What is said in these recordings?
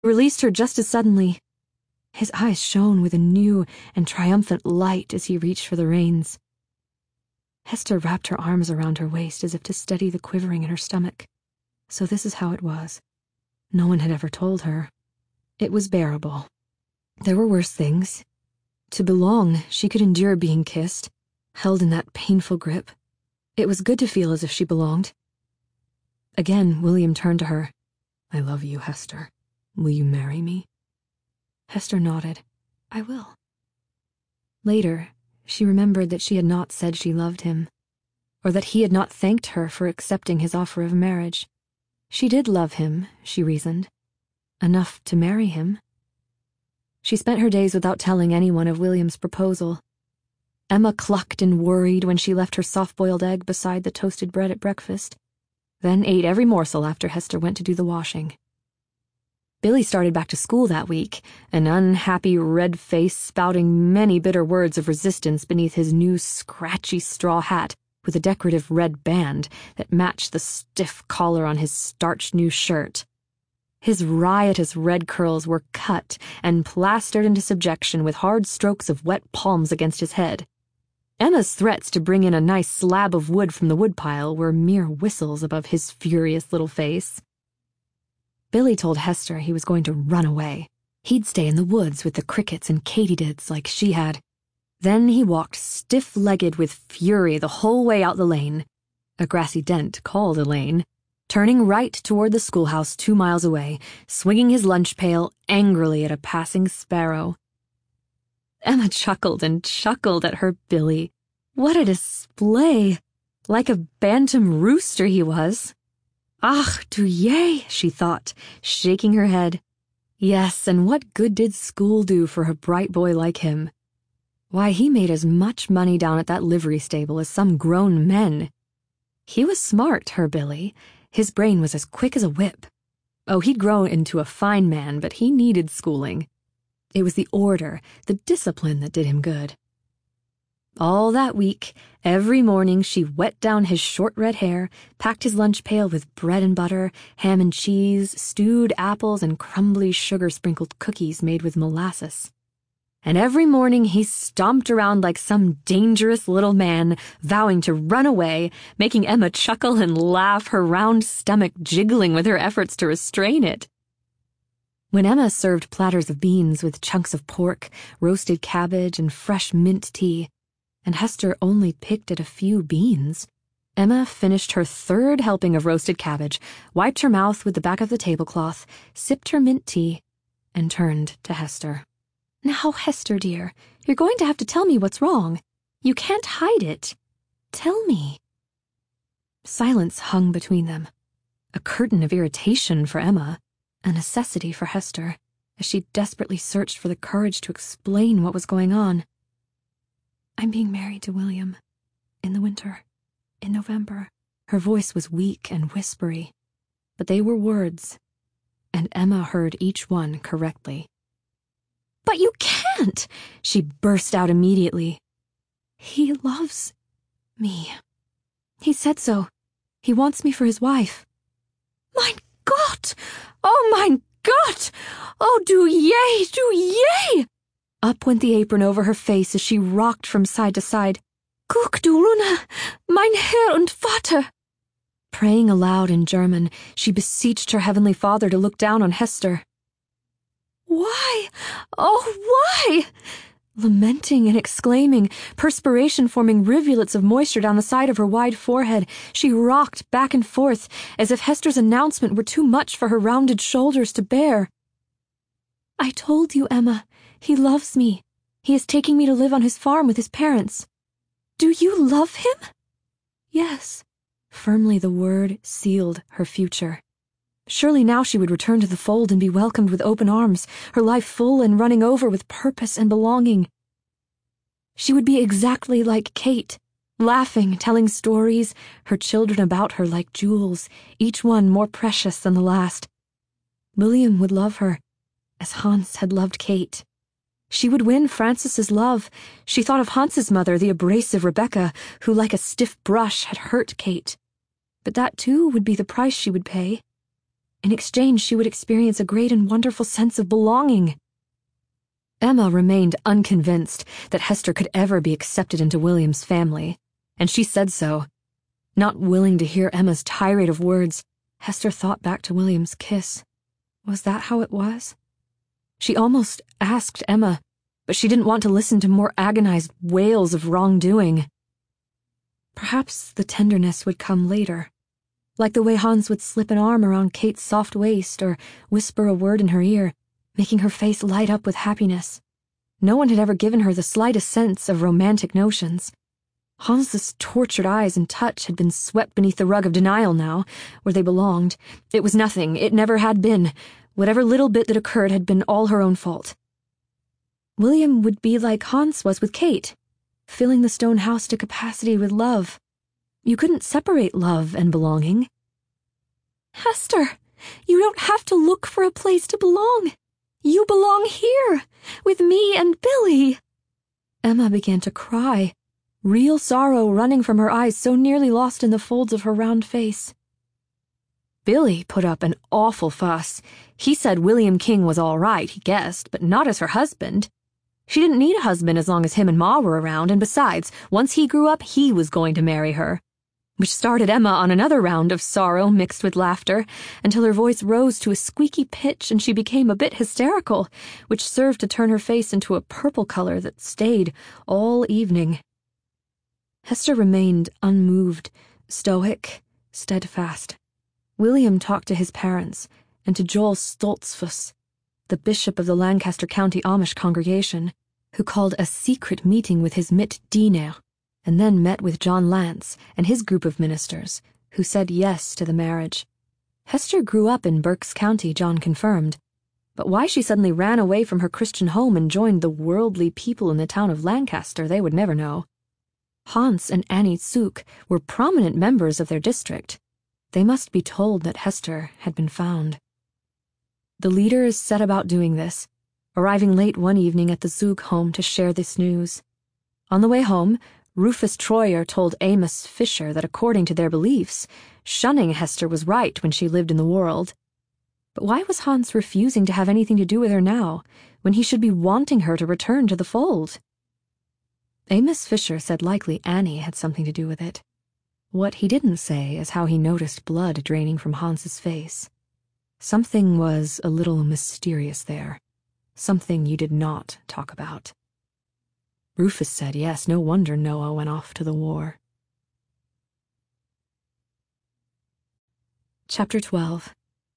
released her just as suddenly. His eyes shone with a new and triumphant light as he reached for the reins. Hester wrapped her arms around her waist as if to steady the quivering in her stomach. So this is how it was. No one had ever told her. It was bearable. There were worse things. To belong, she could endure being kissed, held in that painful grip. It was good to feel as if she belonged. Again, William turned to her. "I love you, Hester. Will you marry me?" Hester nodded. "I will." Later, she remembered that she had not said she loved him, or that he had not thanked her for accepting his offer of marriage. She did love him, she reasoned. Enough to marry him. She spent her days without telling anyone of William's proposal. Emma clucked and worried when she left her soft-boiled egg beside the toasted bread at breakfast, then ate every morsel after Hester went to do the washing. Billy started back to school that week, an unhappy red face spouting many bitter words of resistance beneath his new scratchy straw hat with a decorative red band that matched the stiff collar on his starched new shirt. His riotous red curls were cut and plastered into subjection with hard strokes of wet palms against his head. Emma's threats to bring in a nice slab of wood from the woodpile were mere whistles above his furious little face. Billy told Hester he was going to run away. He'd stay in the woods with the crickets and katydids like she had. Then he walked stiff-legged with fury the whole way out the lane, a grassy dent called a lane, turning right toward the schoolhouse 2 miles away, swinging his lunch pail angrily at a passing sparrow. Emma chuckled and chuckled at her Billy. What a display! Like a bantam rooster he was. Ach, du je, she thought, shaking her head. Yes, and what good did school do for a bright boy like him? Why, he made as much money down at that livery stable as some grown men. He was smart, her Billy. His brain was as quick as a whip. Oh, he'd grown into a fine man, but he needed schooling. It was the order, the discipline that did him good. All that week, every morning she wet down his short red hair, packed his lunch pail with bread and butter, ham and cheese, stewed apples, and crumbly sugar-sprinkled cookies made with molasses. And every morning he stomped around like some dangerous little man, vowing to run away, making Emma chuckle and laugh, her round stomach jiggling with her efforts to restrain it. When Emma served platters of beans with chunks of pork, roasted cabbage, and fresh mint tea, and Hester only picked at a few beans, Emma finished her 3rd helping of roasted cabbage, wiped her mouth with the back of the tablecloth, sipped her mint tea, and turned to Hester. "Now, Hester, dear, you're going to have to tell me what's wrong. You can't hide it. Tell me." Silence hung between them, a curtain of irritation for Emma, a necessity for Hester, as she desperately searched for the courage to explain what was going on. "I'm being married to William. In the winter. In November." Her voice was weak and whispery, but they were words, and Emma heard each one correctly. "But you can't!" she burst out immediately. "He loves me. He said so. He wants me for his wife." "Mein Gott! Oh, mein Gott! Oh, du je, du je!" Up went the apron over her face as she rocked from side to side. "Guck, du Luna, mein Herr und Vater!" Praying aloud in German, she beseeched her Heavenly Father to look down on Hester. "Why? Oh, why?" Lamenting and exclaiming, perspiration forming rivulets of moisture down the side of her wide forehead, she rocked back and forth as if Hester's announcement were too much for her rounded shoulders to bear. "I told you, Emma. He loves me. He is taking me to live on his farm with his parents. Do you love him?" "Yes." Firmly the word sealed her future. Surely now she would return to the fold and be welcomed with open arms, her life full and running over with purpose and belonging. She would be exactly like Kate, laughing, telling stories, her children about her like jewels, each one more precious than the last. William would love her, as Hans had loved Kate. She would win Francis's love. She thought of Hans's mother, the abrasive Rebecca, who like a stiff brush had hurt Kate. But that too would be the price she would pay. In exchange, she would experience a great and wonderful sense of belonging. Emma remained unconvinced that Hester could ever be accepted into William's family, and she said so. Not willing to hear Emma's tirade of words, Hester thought back to William's kiss. Was that how it was? She almost asked Emma, but she didn't want to listen to more agonized wails of wrongdoing. Perhaps the tenderness would come later, like the way Hans would slip an arm around Kate's soft waist or whisper a word in her ear, making her face light up with happiness. No one had ever given her the slightest sense of romantic notions. Hans's tortured eyes and touch had been swept beneath the rug of denial now, where they belonged. It was nothing. It never had been. Whatever little bit that occurred had been all her own fault. William would be like Hans was with Kate, filling the stone house to capacity with love. You couldn't separate love and belonging. Hester, you don't have to look for a place to belong. You belong here, with me and Billy. Emma began to cry, real sorrow running from her eyes so nearly lost in the folds of her round face. Billy put up an awful fuss. He said William King was all right, he guessed, but not as her husband. She didn't need a husband as long as him and Ma were around, and besides, once he grew up, he was going to marry her. Which started Emma on another round of sorrow mixed with laughter, until her voice rose to a squeaky pitch and she became a bit hysterical, which served to turn her face into a purple color that stayed all evening. Hester remained unmoved, stoic, steadfast. William talked to his parents and to Joel Stoltzfus, the bishop of the Lancaster County Amish congregation, who called a secret meeting with his mit Diener, and then met with John Lance and his group of ministers, who said yes to the marriage. Hester grew up in Berks County, John confirmed, but why she suddenly ran away from her Christian home and joined the worldly people in the town of Lancaster they would never know. Hans and Annie Zook were prominent members of their district. They must be told that Hester had been found. The leaders set about doing this, arriving late one evening at the Zook home to share this news. On the way home, Rufus Troyer told Amos Fisher that according to their beliefs, shunning Hester was right when she lived in the world. But why was Hans refusing to have anything to do with her now, when he should be wanting her to return to the fold? Amos Fisher said likely Annie had something to do with it. What he didn't say is how he noticed blood draining from Hans's face. Something was a little mysterious there. Something you did not talk about. Rufus said yes, no wonder Noah went off to the war. Chapter 12.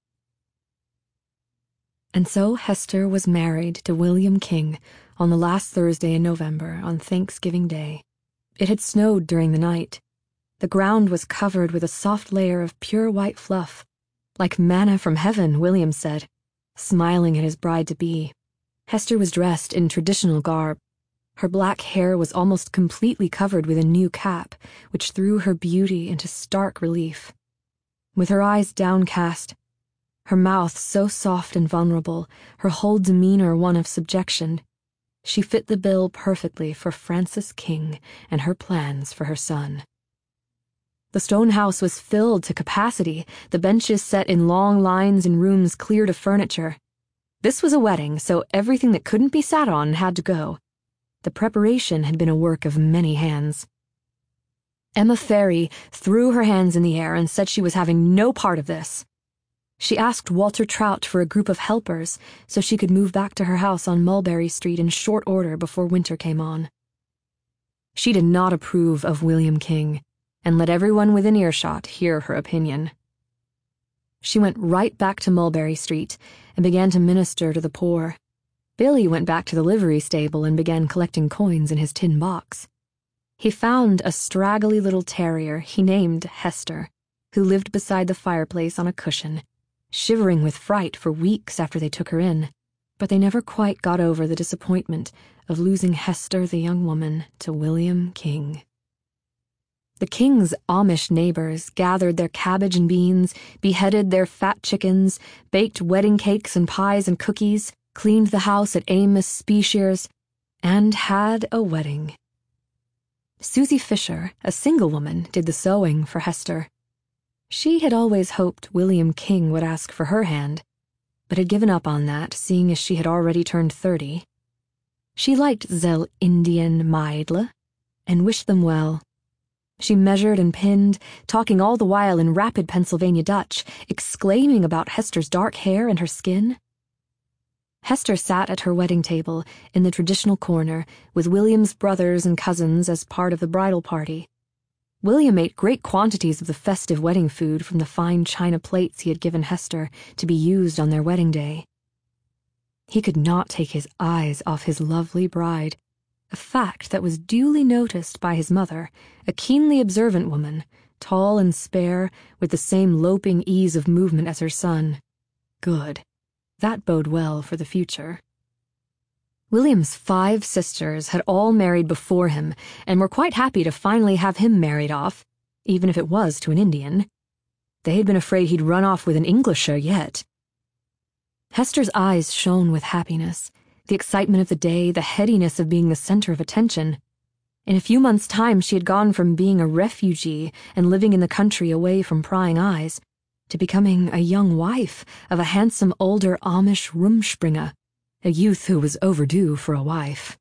And so Hester was married to William King on the last Thursday in November, on Thanksgiving Day. It had snowed during the night. The ground was covered with a soft layer of pure white fluff, like manna from heaven, William said, smiling at his bride-to-be. Hester was dressed in traditional garb. Her black hair was almost completely covered with a new cap, which threw her beauty into stark relief. With her eyes downcast, her mouth so soft and vulnerable, her whole demeanor one of subjection, she fit the bill perfectly for Frances King and her plans for her son. The stone house was filled to capacity, the benches set in long lines in rooms cleared of furniture. This was a wedding, so everything that couldn't be sat on had to go. The preparation had been a work of many hands. Emma Ferry threw her hands in the air and said she was having no part of this. She asked Walter Trout for a group of helpers so she could move back to her house on Mulberry Street in short order before winter came on. She did not approve of William King, and let everyone within earshot hear her opinion. She went right back to Mulberry Street and began to minister to the poor. Billy went back to the livery stable and began collecting coins in his tin box. He found a straggly little terrier he named Hester, who lived beside the fireplace on a cushion, shivering with fright for weeks after they took her in, but they never quite got over the disappointment of losing Hester the young woman to William King. The King's Amish neighbors gathered their cabbage and beans, beheaded their fat chickens, baked wedding cakes and pies and cookies, cleaned the house at Amos Speashear's, and had a wedding. Susie Fisher, a single woman, did the sewing for Hester. She had always hoped William King would ask for her hand, but had given up on that, seeing as she had already turned 30. She liked Zell Indian Maidle and wished them well. She measured and pinned, talking all the while in rapid Pennsylvania Dutch, exclaiming about Hester's dark hair and her skin. Hester sat at her wedding table in the traditional corner with William's brothers and cousins as part of the bridal party. William ate great quantities of the festive wedding food from the fine china plates he had given Hester to be used on their wedding day. He could not take his eyes off his lovely bride, a fact that was duly noticed by his mother, a keenly observant woman, tall and spare, with the same loping ease of movement as her son. Good. That bode well for the future. William's 5 sisters had all married before him and were quite happy to finally have him married off, even if it was to an Indian. They had been afraid he'd run off with an Englisher yet. Hester's eyes shone with happiness, the excitement of the day, the headiness of being the center of attention. In a few months' time, she had gone from being a refugee and living in the country away from prying eyes to becoming a young wife of a handsome older Amish Rumspringa, a youth who was overdue for a wife.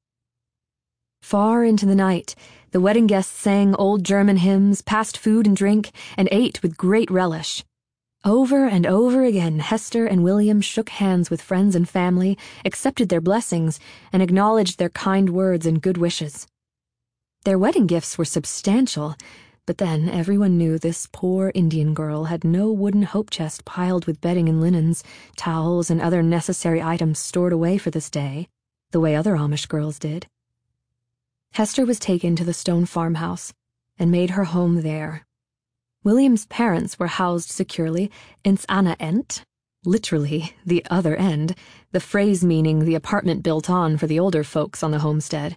Far into the night, the wedding guests sang old German hymns, passed food and drink, and ate with great relish. Over and over again, Hester and William shook hands with friends and family, accepted their blessings, and acknowledged their kind words and good wishes. Their wedding gifts were substantial, but then everyone knew this poor Indian girl had no wooden hope chest piled with bedding and linens, towels, and other necessary items stored away for this day, the way other Amish girls did. Hester was taken to the stone farmhouse and made her home there. William's parents were housed securely in 's Anna Ent, literally the other end, the phrase meaning the apartment built on for the older folks on the homestead.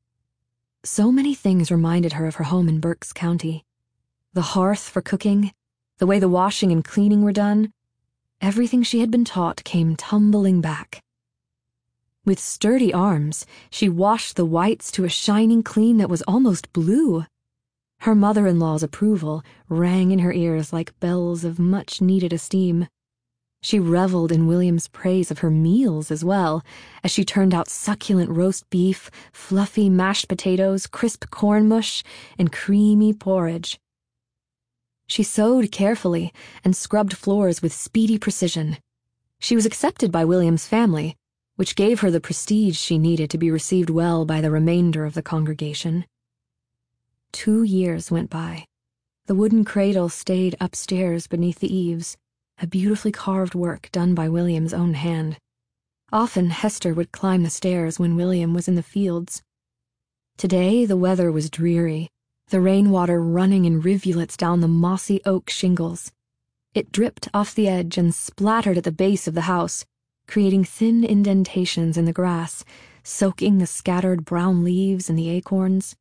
So many things reminded her of her home in Berks County. The hearth for cooking, the way the washing and cleaning were done, everything she had been taught came tumbling back. With sturdy arms, she washed the whites to a shining clean that was almost blue. Her mother-in-law's approval rang in her ears like bells of much-needed esteem. She reveled in William's praise of her meals as well, as she turned out succulent roast beef, fluffy mashed potatoes, crisp corn mush, and creamy porridge. She sewed carefully and scrubbed floors with speedy precision. She was accepted by William's family, which gave her the prestige she needed to be received well by the remainder of the congregation. 2 years went by. The wooden cradle stayed upstairs beneath the eaves, a beautifully carved work done by William's own hand. Often Hester would climb the stairs when William was in the fields. Today the weather was dreary, the rainwater running in rivulets down the mossy oak shingles. It dripped off the edge and splattered at the base of the house, creating thin indentations in the grass, soaking the scattered brown leaves and the acorns.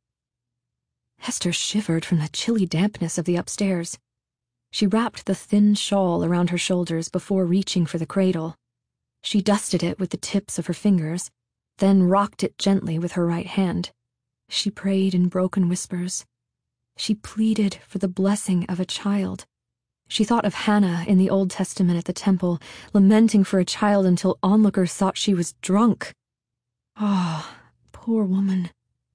Hester shivered from the chilly dampness of the upstairs. She wrapped the thin shawl around her shoulders before reaching for the cradle. She dusted it with the tips of her fingers, then rocked it gently with her right hand. She prayed in broken whispers. She pleaded for the blessing of a child. She thought of Hannah in the Old Testament at the temple, lamenting for a child until onlookers thought she was drunk. Ah, poor woman.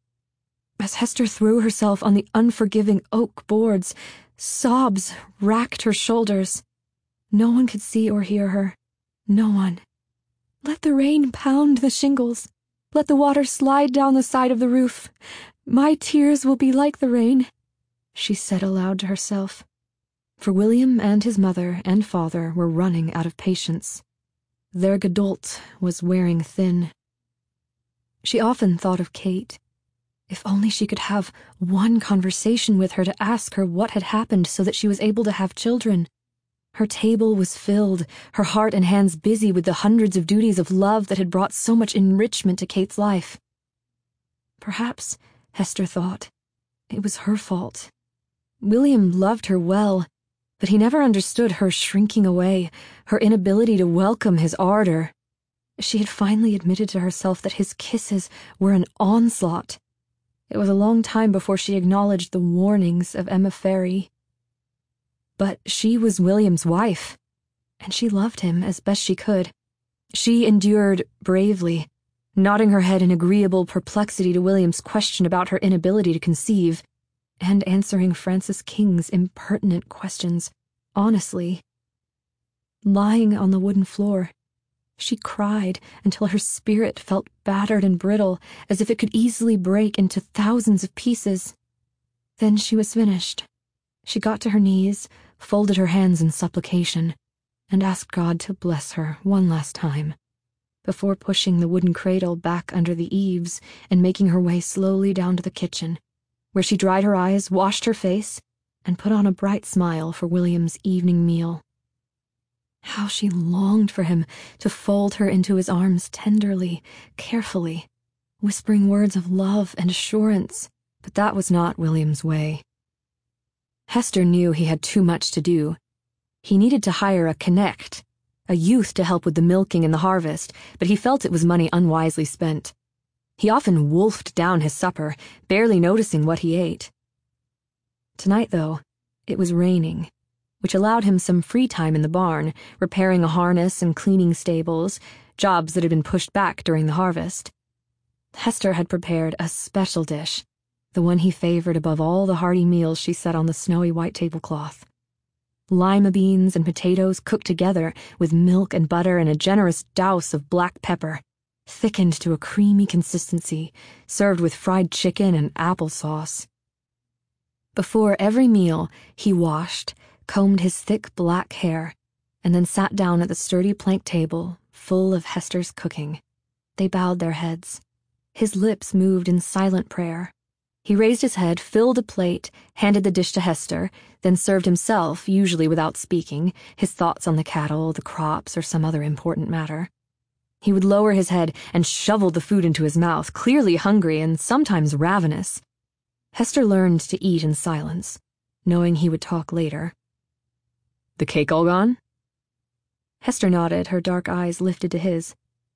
As Hester threw herself on the unforgiving oak boards, sobs racked her shoulders. No one could see or hear her. No one. Let the rain pound the shingles. Let the water slide down the side of the roof. My tears will be like the rain, she said aloud to herself. For William and his mother and father were running out of patience. Their geduld was wearing thin. She often thought of Kate. If only she could have one conversation with her to ask her what had happened so that she was able to have children. Her table was filled, her heart and hands busy with the hundreds of duties of love that had brought so much enrichment to Kate's life. Perhaps, Hester thought, it was her fault. William loved her well, but he never understood her shrinking away, her inability to welcome his ardor. She had finally admitted to herself that his kisses were an onslaught. It was a long time before she acknowledged the warnings of Emma Ferry. But she was William's wife, and she loved him as best she could. She endured bravely, nodding her head in agreeable perplexity to William's question about her inability to conceive, and answering Francis King's impertinent questions honestly. Lying on the wooden floor, she cried until her spirit felt battered and brittle, as if it could easily break into thousands of pieces. Then she was finished. She got to her knees, folded her hands in supplication, and asked God to bless her one last time, before pushing the wooden cradle back under the eaves and making her way slowly down to the kitchen, where she dried her eyes, washed her face, and put on a bright smile for William's evening meal. How she longed for him to fold her into his arms tenderly, carefully, whispering words of love and assurance, but that was not William's way. Hester knew he had too much to do. He needed to hire a connect, a youth to help with the milking and the harvest, but he felt it was money unwisely spent. He often wolfed down his supper, barely noticing what he ate. Tonight, though, it was raining, which allowed him some free time in the barn, repairing a harness and cleaning stables, jobs that had been pushed back during the harvest. Hester had prepared a special dish, the one he favored above all the hearty meals she set on the snowy white tablecloth. Lima beans and potatoes cooked together with milk and butter and a generous douse of black pepper, thickened to a creamy consistency, served with fried chicken and applesauce. Before every meal, he washed, combed his thick black hair, and then sat down at the sturdy plank table, full of Hester's cooking. They bowed their heads. His lips moved in silent prayer. He raised his head, filled a plate, handed the dish to Hester, then served himself, usually without speaking, his thoughts on the cattle, the crops, or some other important matter. He would lower his head and shovel the food into his mouth, clearly hungry and sometimes ravenous. Hester learned to eat in silence, knowing he would talk later. "The cake all gone?" Hester nodded, her dark eyes lifted to his.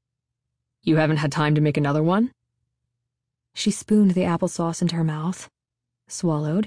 "You haven't had time to make another one?" She spooned the applesauce into her mouth, swallowed.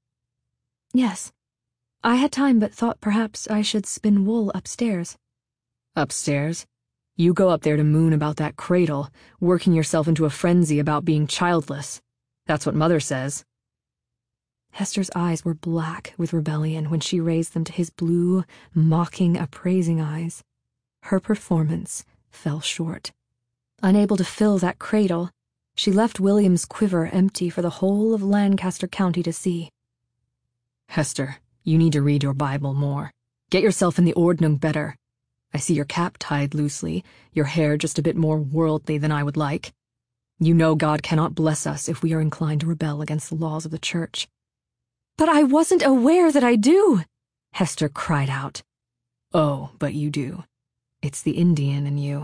"Yes. I had time, but thought perhaps I should spin wool upstairs." "Upstairs? You go up there to moon about that cradle, working yourself into a frenzy about being childless. That's what Mother says." Hester's eyes were black with rebellion when she raised them to his blue, mocking, appraising eyes. Her performance fell short. Unable to fill that cradle, she left William's quiver empty for the whole of Lancaster County to see. "Hester, you need to read your Bible more. Get yourself in the ordnung better. I see your cap tied loosely, your hair just a bit more worldly than I would like. You know God cannot bless us if we are inclined to rebel against the laws of the church." "But I wasn't aware that I do," Hester cried out. "Oh, but you do. It's the Indian in you."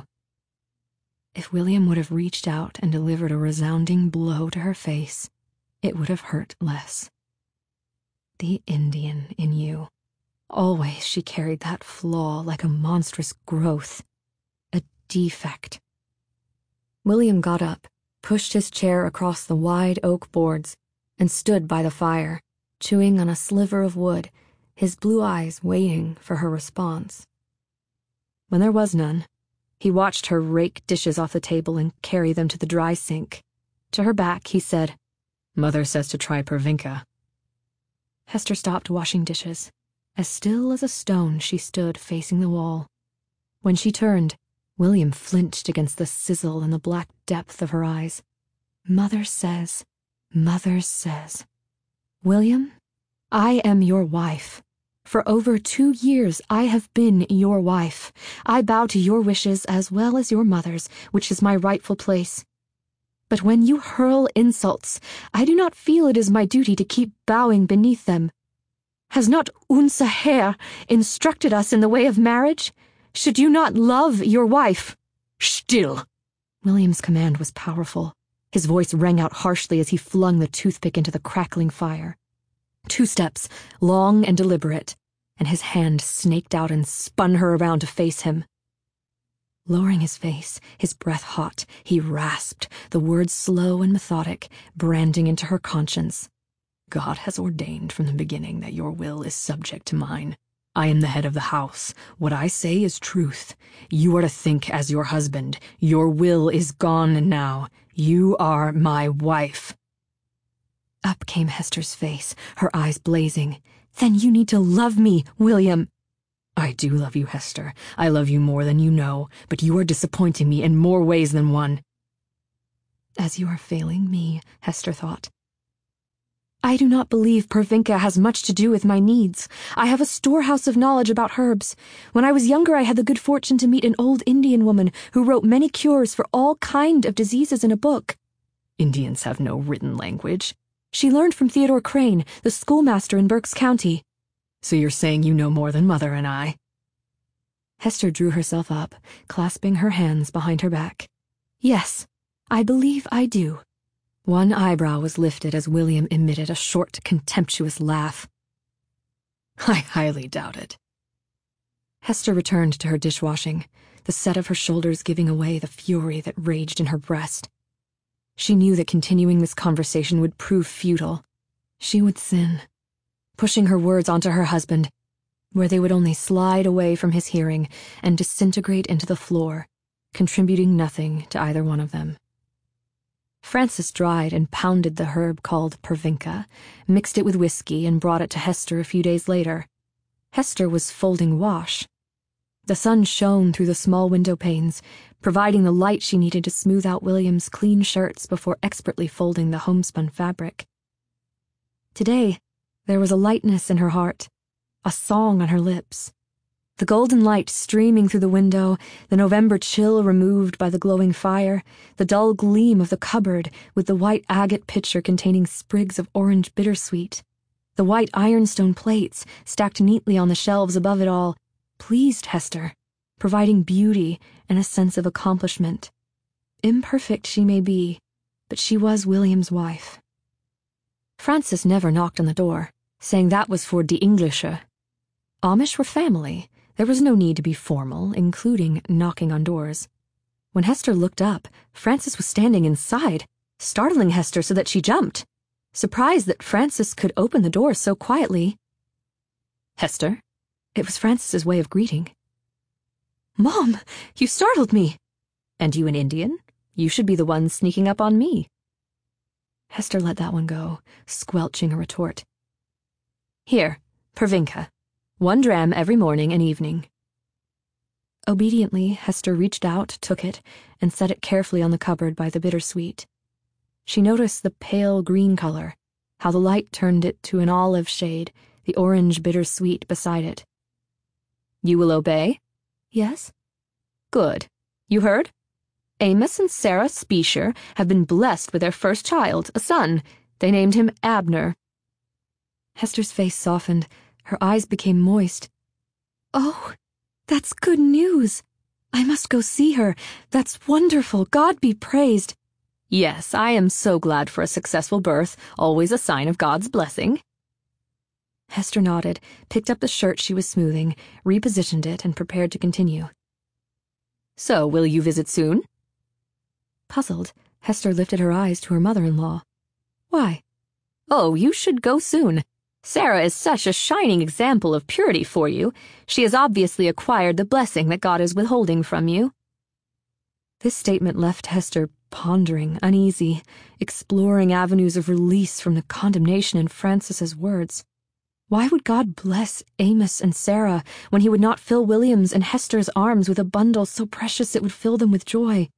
If William would have reached out and delivered a resounding blow to her face, it would have hurt less. The Indian in you. Always she carried that flaw like a monstrous growth, a defect. William got up, pushed his chair across the wide oak boards, and stood by the fire, chewing on a sliver of wood, his blue eyes waiting for her response. When there was none, he watched her rake dishes off the table and carry them to the dry sink. To her back, he said, "Mother says to try Pervinca." Hester stopped washing dishes. As still as a stone, she stood facing the wall. When she turned, William flinched against the sizzle and the black depth of her eyes. "Mother says, Mother says. William, I am your wife. For over 2 years I have been your wife. I bow to your wishes as well as your mother's, which is my rightful place. But when you hurl insults, I do not feel it is my duty to keep bowing beneath them. Has not Unser Herr instructed us in the way of marriage? Should you not love your wife?" "Still!" William's command was powerful. His voice rang out harshly as he flung the toothpick into the crackling fire. 2 steps, long and deliberate, and his hand snaked out and spun her around to face him. Lowering his face, his breath hot, he rasped, the words slow and methodic, branding into her conscience. God has ordained from the beginning that your will is subject to mine. I am the head of the house. What I say is truth. You are to think as your husband. Your will is gone now. You are my wife." Up came Hester's face, her eyes blazing. "Then you need to love me, William." "I do love you, Hester. I love you more than you know, but you are disappointing me in more ways than one." As you are failing me, Hester thought. "I do not believe Pervinka has much to do with my needs. I have a storehouse of knowledge about herbs. When I was younger, I had the good fortune to meet an old Indian woman who wrote many cures for all kind of diseases in a book." "Indians have no written language." "She learned from Theodore Crane, the schoolmaster in Berks County." "So you're saying you know more than Mother and I?" Hester drew herself up, clasping her hands behind her back. "Yes, I believe I do." One eyebrow was lifted as William emitted a short, contemptuous laugh. "I highly doubt it." Hester returned to her dishwashing, the set of her shoulders giving away the fury that raged in her breast. She knew that continuing this conversation would prove futile. She would sin, pushing her words onto her husband, where they would only slide away from his hearing and disintegrate into the floor, contributing nothing to either one of them. Frances dried and pounded the herb called Pervinka, mixed it with whiskey, and brought it to Hester a few days later. Hester was folding wash. The sun shone through the small window panes, providing the light she needed to smooth out William's clean shirts before expertly folding the homespun fabric. Today, there was a lightness in her heart, a song on her lips. The golden light streaming through the window, the November chill removed by the glowing fire, the dull gleam of the cupboard with the white agate pitcher containing sprigs of orange bittersweet, the white ironstone plates stacked neatly on the shelves above it all, pleased Hester, providing beauty and a sense of accomplishment. Imperfect she may be, but she was William's wife. Frances never knocked on the door, saying that was for die Englische. Amish were family. There was no need to be formal, including knocking on doors. When Hester looked up, Frances was standing inside, startling Hester so that she jumped, surprised that Frances could open the door so quietly. "Hester?" It was Frances's way of greeting. "Mom, you startled me." "And you an Indian? You should be the one sneaking up on me." Hester let that one go, squelching a retort. "Here, Pervinka. 1 dram every morning and evening." Obediently, Hester reached out, took it, and set it carefully on the cupboard by the bittersweet. She noticed the pale green color, how the light turned it to an olive shade, the orange bittersweet beside it. "You will obey?" "Yes." "Good. You heard? Amos and Sarah Spiesher have been blessed with their first child, a son. They named him Abner." Hester's face softened. Her eyes became moist. "Oh, that's good news. I must go see her. That's wonderful. God be praised." "Yes, I am so glad for a successful birth, always a sign of God's blessing." Hester nodded, picked up the shirt she was smoothing, repositioned it, and prepared to continue. "So, will you visit soon?" Puzzled, Hester lifted her eyes to her mother-in-law. "Why?" "Oh, you should go soon. Sarah is such a shining example of purity for you. She has obviously acquired the blessing that God is withholding from you." This statement left Hester pondering, uneasy, exploring avenues of release from the condemnation in Frances's words. Why would God bless Amos and Sarah when he would not fill William's and Hester's arms with a bundle so precious it would fill them with joy?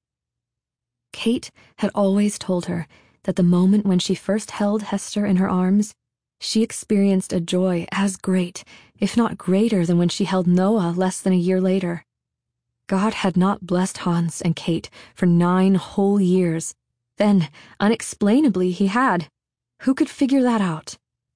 Kate had always told her that the moment when she first held Hester in her arms, she experienced a joy as great, if not greater, than when she held Noah less than a year later. God had not blessed Hans and Kate for 9 whole years. Then, unexplainably, he had. Who could figure that out?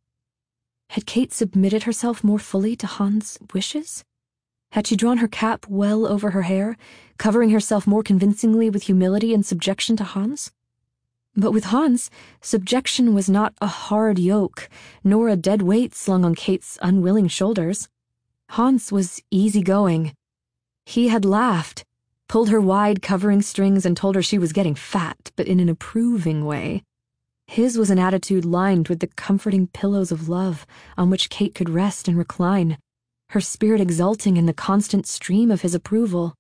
Had Kate submitted herself more fully to Hans' wishes? Had she drawn her cap well over her hair, covering herself more convincingly with humility and subjection to Hans? But with Hans, subjection was not a hard yoke, nor a dead weight slung on Kate's unwilling shoulders. Hans was easygoing. He had laughed, pulled her wide covering strings, and told her she was getting fat, but in an approving way. His was an attitude lined with the comforting pillows of love on which Kate could rest and recline, her spirit exulting in the constant stream of his approval.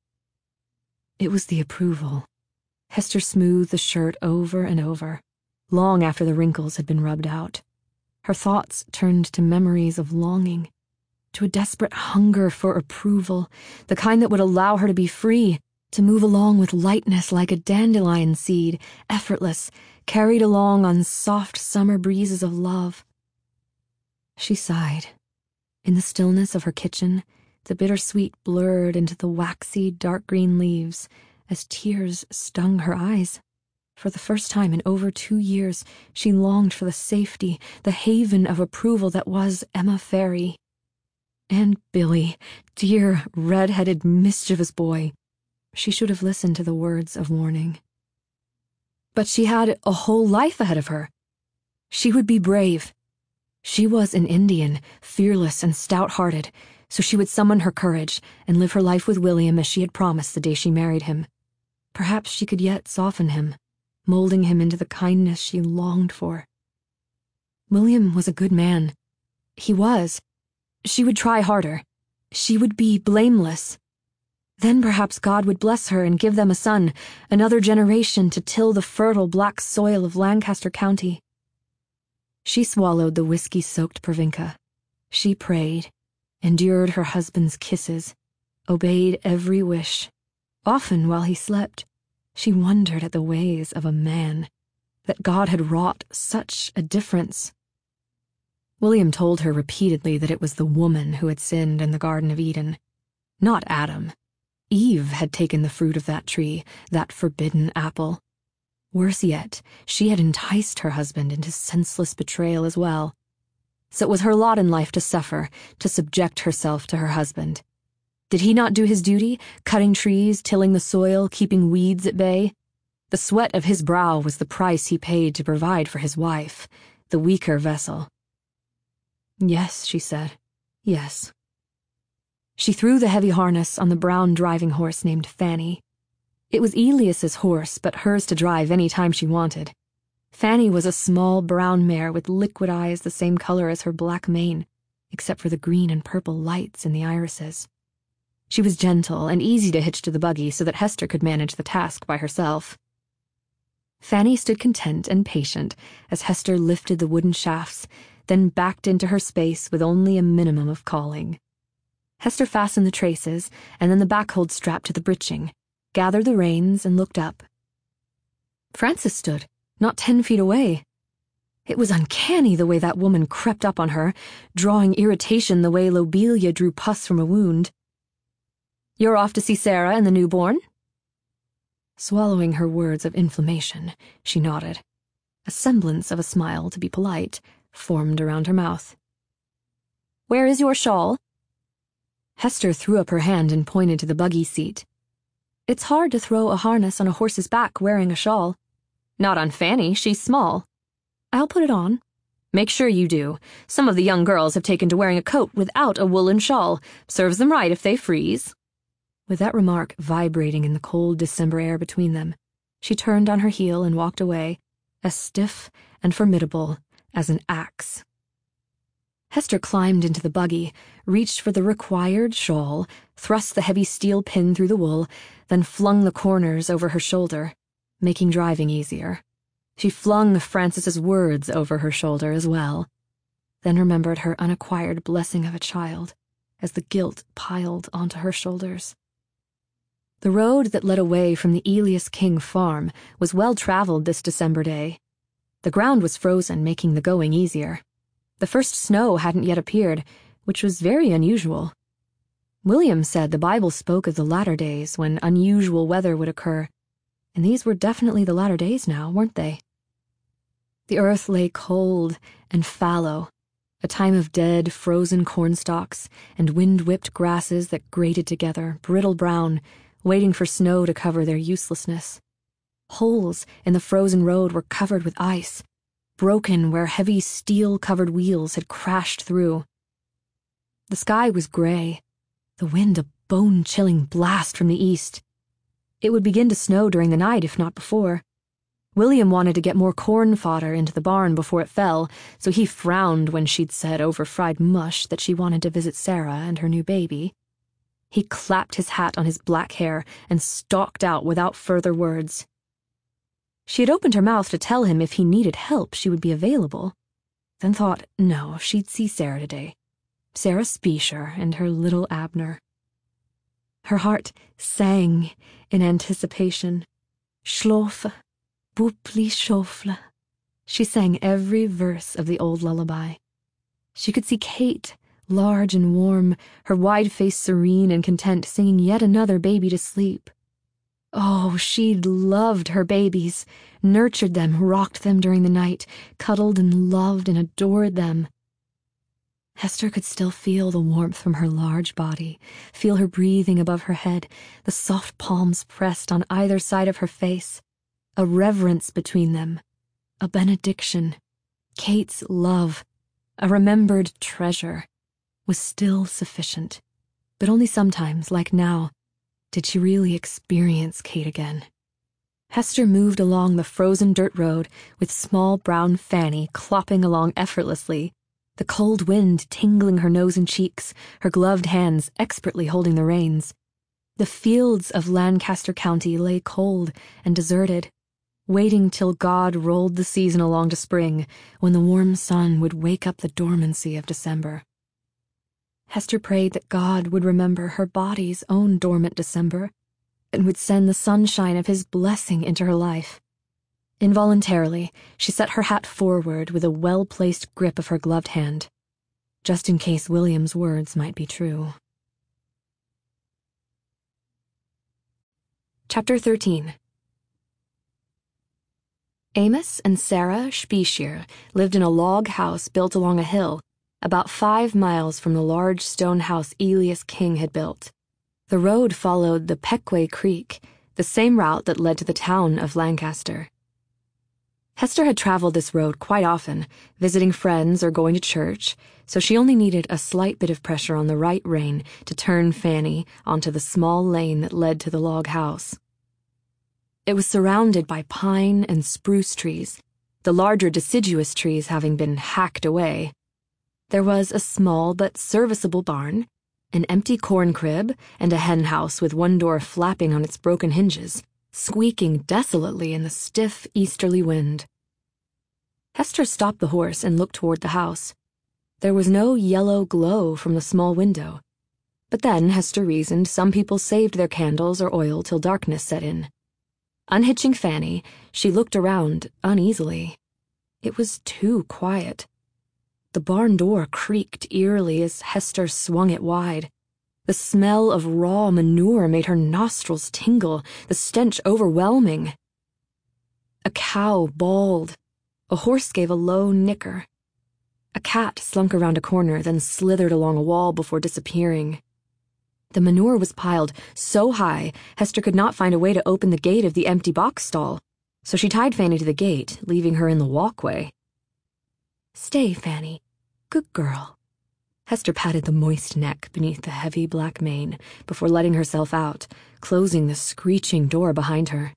It was the approval. Hester smoothed the shirt over and over, long after the wrinkles had been rubbed out. Her thoughts turned to memories of longing, to a desperate hunger for approval, the kind that would allow her to be free, to move along with lightness like a dandelion seed, effortless, carried along on soft summer breezes of love. She sighed. In the stillness of her kitchen, the bittersweet blurred into the waxy, dark green leaves as tears stung her eyes. For the first time in over 2 years, she longed for the safety, the haven of approval that was Emma Ferry. And Billy, dear, red-headed, mischievous boy. She should have listened to the words of warning. But she had a whole life ahead of her. She would be brave. She was an Indian, fearless and stout-hearted, so she would summon her courage and live her life with William as she had promised the day she married him. Perhaps she could yet soften him, molding him into the kindness she longed for. William was a good man. He was. She would try harder. She would be blameless. Then perhaps God would bless her and give them a son, another generation to till the fertile black soil of Lancaster County. She swallowed the whiskey-soaked Pervinca. She prayed, endured her husband's kisses, obeyed every wish. Often while he slept, she wondered at the ways of a man, that God had wrought such a difference. William told her repeatedly that it was the woman who had sinned in the Garden of Eden, not Adam. Eve had taken the fruit of that tree, that forbidden apple. Worse yet, she had enticed her husband into senseless betrayal as well. So it was her lot in life to suffer, to subject herself to her husband. Did he not do his duty, cutting trees, tilling the soil, keeping weeds at bay? The sweat of his brow was the price he paid to provide for his wife, the weaker vessel. Yes, she said, yes. She threw the heavy harness on the brown driving horse named Fanny. It was Elias's horse, but hers to drive any time she wanted. Fanny was a small brown mare with liquid eyes the same color as her black mane, except for the green and purple lights in the irises. She was gentle and easy to hitch to the buggy so that Hester could manage the task by herself. Fanny stood content and patient as Hester lifted the wooden shafts, then backed into her space with only a minimum of calling. Hester fastened the traces and then the backhold strap to the breeching, gathered the reins, and looked up. Frances stood, not 10 feet away. It was uncanny the way that woman crept up on her, drawing irritation the way Lobelia drew pus from a wound. "You're off to see Sarah and the newborn?" Swallowing her words of inflammation, she nodded. A semblance of a smile, to be polite, formed around her mouth. "Where is your shawl?" Hester threw up her hand and pointed to the buggy seat. "It's hard to throw a harness on a horse's back wearing a shawl." "Not on Fanny, she's small." "I'll put it on." "Make sure you do. Some of the young girls have taken to wearing a coat without a woolen shawl. Serves them right if they freeze." With that remark vibrating in the cold December air between them, she turned on her heel and walked away, as stiff and formidable as an axe. Hester climbed into the buggy, reached for the required shawl, thrust the heavy steel pin through the wool, then flung the corners over her shoulder, making driving easier. She flung Frances's words over her shoulder as well, then remembered her unacquired blessing of a child as the guilt piled onto her shoulders. The road that led away from the Elias King farm was well traveled this December day. The ground was frozen, making the going easier. The first snow hadn't yet appeared, which was very unusual. William said the Bible spoke of the latter days when unusual weather would occur, and these were definitely the latter days now, weren't they? The earth lay cold and fallow, a time of dead, frozen cornstalks and wind-whipped grasses that grated together, brittle brown, waiting for snow to cover their uselessness. Holes in the frozen road were covered with ice, broken where heavy steel-covered wheels had crashed through. The sky was gray, the wind a bone-chilling blast from the east. It would begin to snow during the night, if not before. William wanted to get more corn fodder into the barn before it fell, so he frowned when she'd said over fried mush that she wanted to visit Sarah and her new baby. He clapped his hat on his black hair and stalked out without further words. She had opened her mouth to tell him if he needed help she would be available, then thought, no, she'd see Sarah today. Sarah Spiescher and her little Abner. Her heart sang in anticipation. Schlafe, Bubli schofle. She sang every verse of the old lullaby. She could see Kate, large and warm, her wide face serene and content, singing yet another baby to sleep. Oh, she'd loved her babies, nurtured them, rocked them during the night, cuddled and loved and adored them. Hester could still feel the warmth from her large body, feel her breathing above her head, the soft palms pressed on either side of her face, a reverence between them, a benediction. Kate's love, a remembered treasure, was still sufficient, but only sometimes, like now, did she really experience Kate again. Hester moved along the frozen dirt road with small brown Fanny clopping along effortlessly, the cold wind tingling her nose and cheeks, her gloved hands expertly holding the reins. The fields of Lancaster County lay cold and deserted, waiting till God rolled the season along to spring, when the warm sun would wake up the dormancy of December. Hester prayed that God would remember her body's own dormant December and would send the sunshine of his blessing into her life. Involuntarily, she set her hat forward with a well-placed grip of her gloved hand, just in case William's words might be true. Chapter 13. Amos and Sarah Spiescher lived in a log house built along a hill, about 5 miles from the large stone house Elias King had built. The road followed the Pequea Creek, the same route that led to the town of Lancaster. Hester had traveled this road quite often, visiting friends or going to church, so she only needed a slight bit of pressure on the right rein to turn Fanny onto the small lane that led to the log house. It was surrounded by pine and spruce trees, the larger deciduous trees having been hacked away. There was a small but serviceable barn, an empty corn crib, and a hen house with one door flapping on its broken hinges, squeaking desolately in the stiff easterly wind. Hester stopped the horse and looked toward the house. There was no yellow glow from the small window, but then, Hester reasoned, some people saved their candles or oil till darkness set in. Unhitching Fanny, she looked around uneasily. It was too quiet. The barn door creaked eerily as Hester swung it wide. The smell of raw manure made her nostrils tingle, the stench overwhelming. A cow bawled. A horse gave a low nicker. A cat slunk around a corner, then slithered along a wall before disappearing. The manure was piled so high, Hester could not find a way to open the gate of the empty box stall, so she tied Fanny to the gate, leaving her in the walkway. "Stay, Fanny. Good girl." Hester patted the moist neck beneath the heavy black mane before letting herself out, closing the screeching door behind her.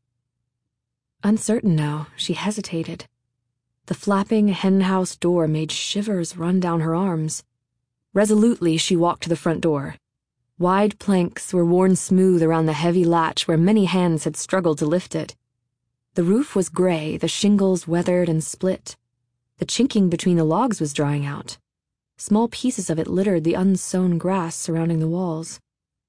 Uncertain now, she hesitated. The flapping henhouse door made shivers run down her arms. Resolutely, she walked to the front door. Wide planks were worn smooth around the heavy latch where many hands had struggled to lift it. The roof was gray, the shingles weathered and split. The chinking between the logs was drying out. Small pieces of it littered the unsown grass surrounding the walls.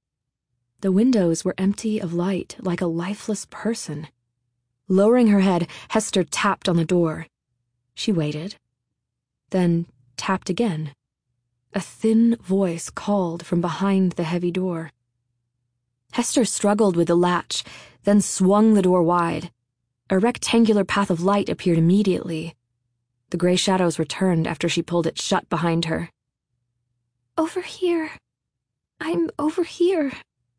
The windows were empty of light, like a lifeless person. Lowering her head, Hester tapped on the door. She waited, then tapped again. A thin voice called from behind the heavy door. Hester struggled with the latch, then swung the door wide. A rectangular path of light appeared immediately. The gray shadows returned after she pulled it shut behind her. "Over here. I'm over here."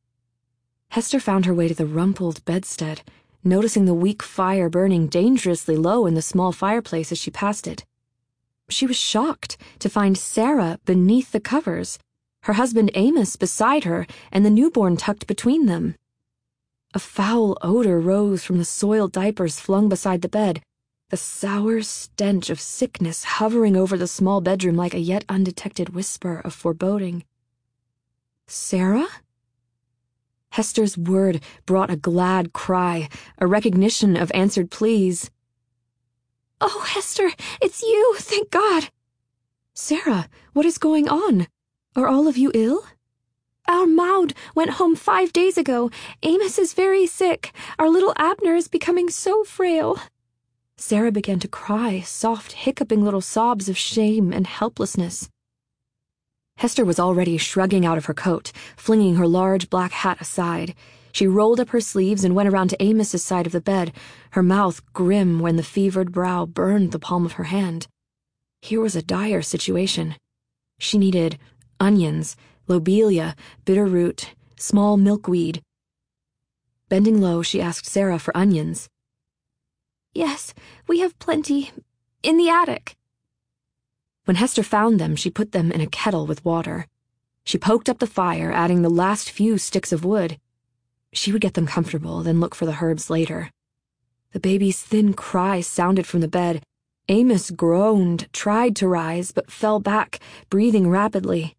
Hester found her way to the rumpled bedstead, noticing the weak fire burning dangerously low in the small fireplace as she passed it. She was shocked to find Sarah beneath the covers, her husband Amos beside her, and the newborn tucked between them. A foul odor rose from the soiled diapers flung beside the bed, the sour stench of sickness hovering over the small bedroom like a yet undetected whisper of foreboding. Sarah? Hester's word brought a glad cry, a recognition of answered pleas. "Oh, Hester, it's you, thank God!" "Sarah, what is going on? Are all of you ill?" "Our Maud went home 5 days ago. Amos is very sick. Our little Abner is becoming so frail." Sarah began to cry, soft, hiccuping little sobs of shame and helplessness. Hester was already shrugging out of her coat, flinging her large black hat aside. She rolled up her sleeves and went around to Amos's side of the bed, her mouth grim when the fevered brow burned the palm of her hand. Here was a dire situation. She needed onions, lobelia, bitter root, small milkweed. Bending low, she asked Sarah for onions. "Yes, we have plenty. In the attic." When Hester found them, she put them in a kettle with water. She poked up the fire, adding the last few sticks of wood. She would get them comfortable, then look for the herbs later. The baby's thin cry sounded from the bed. Amos groaned, tried to rise, but fell back, breathing rapidly.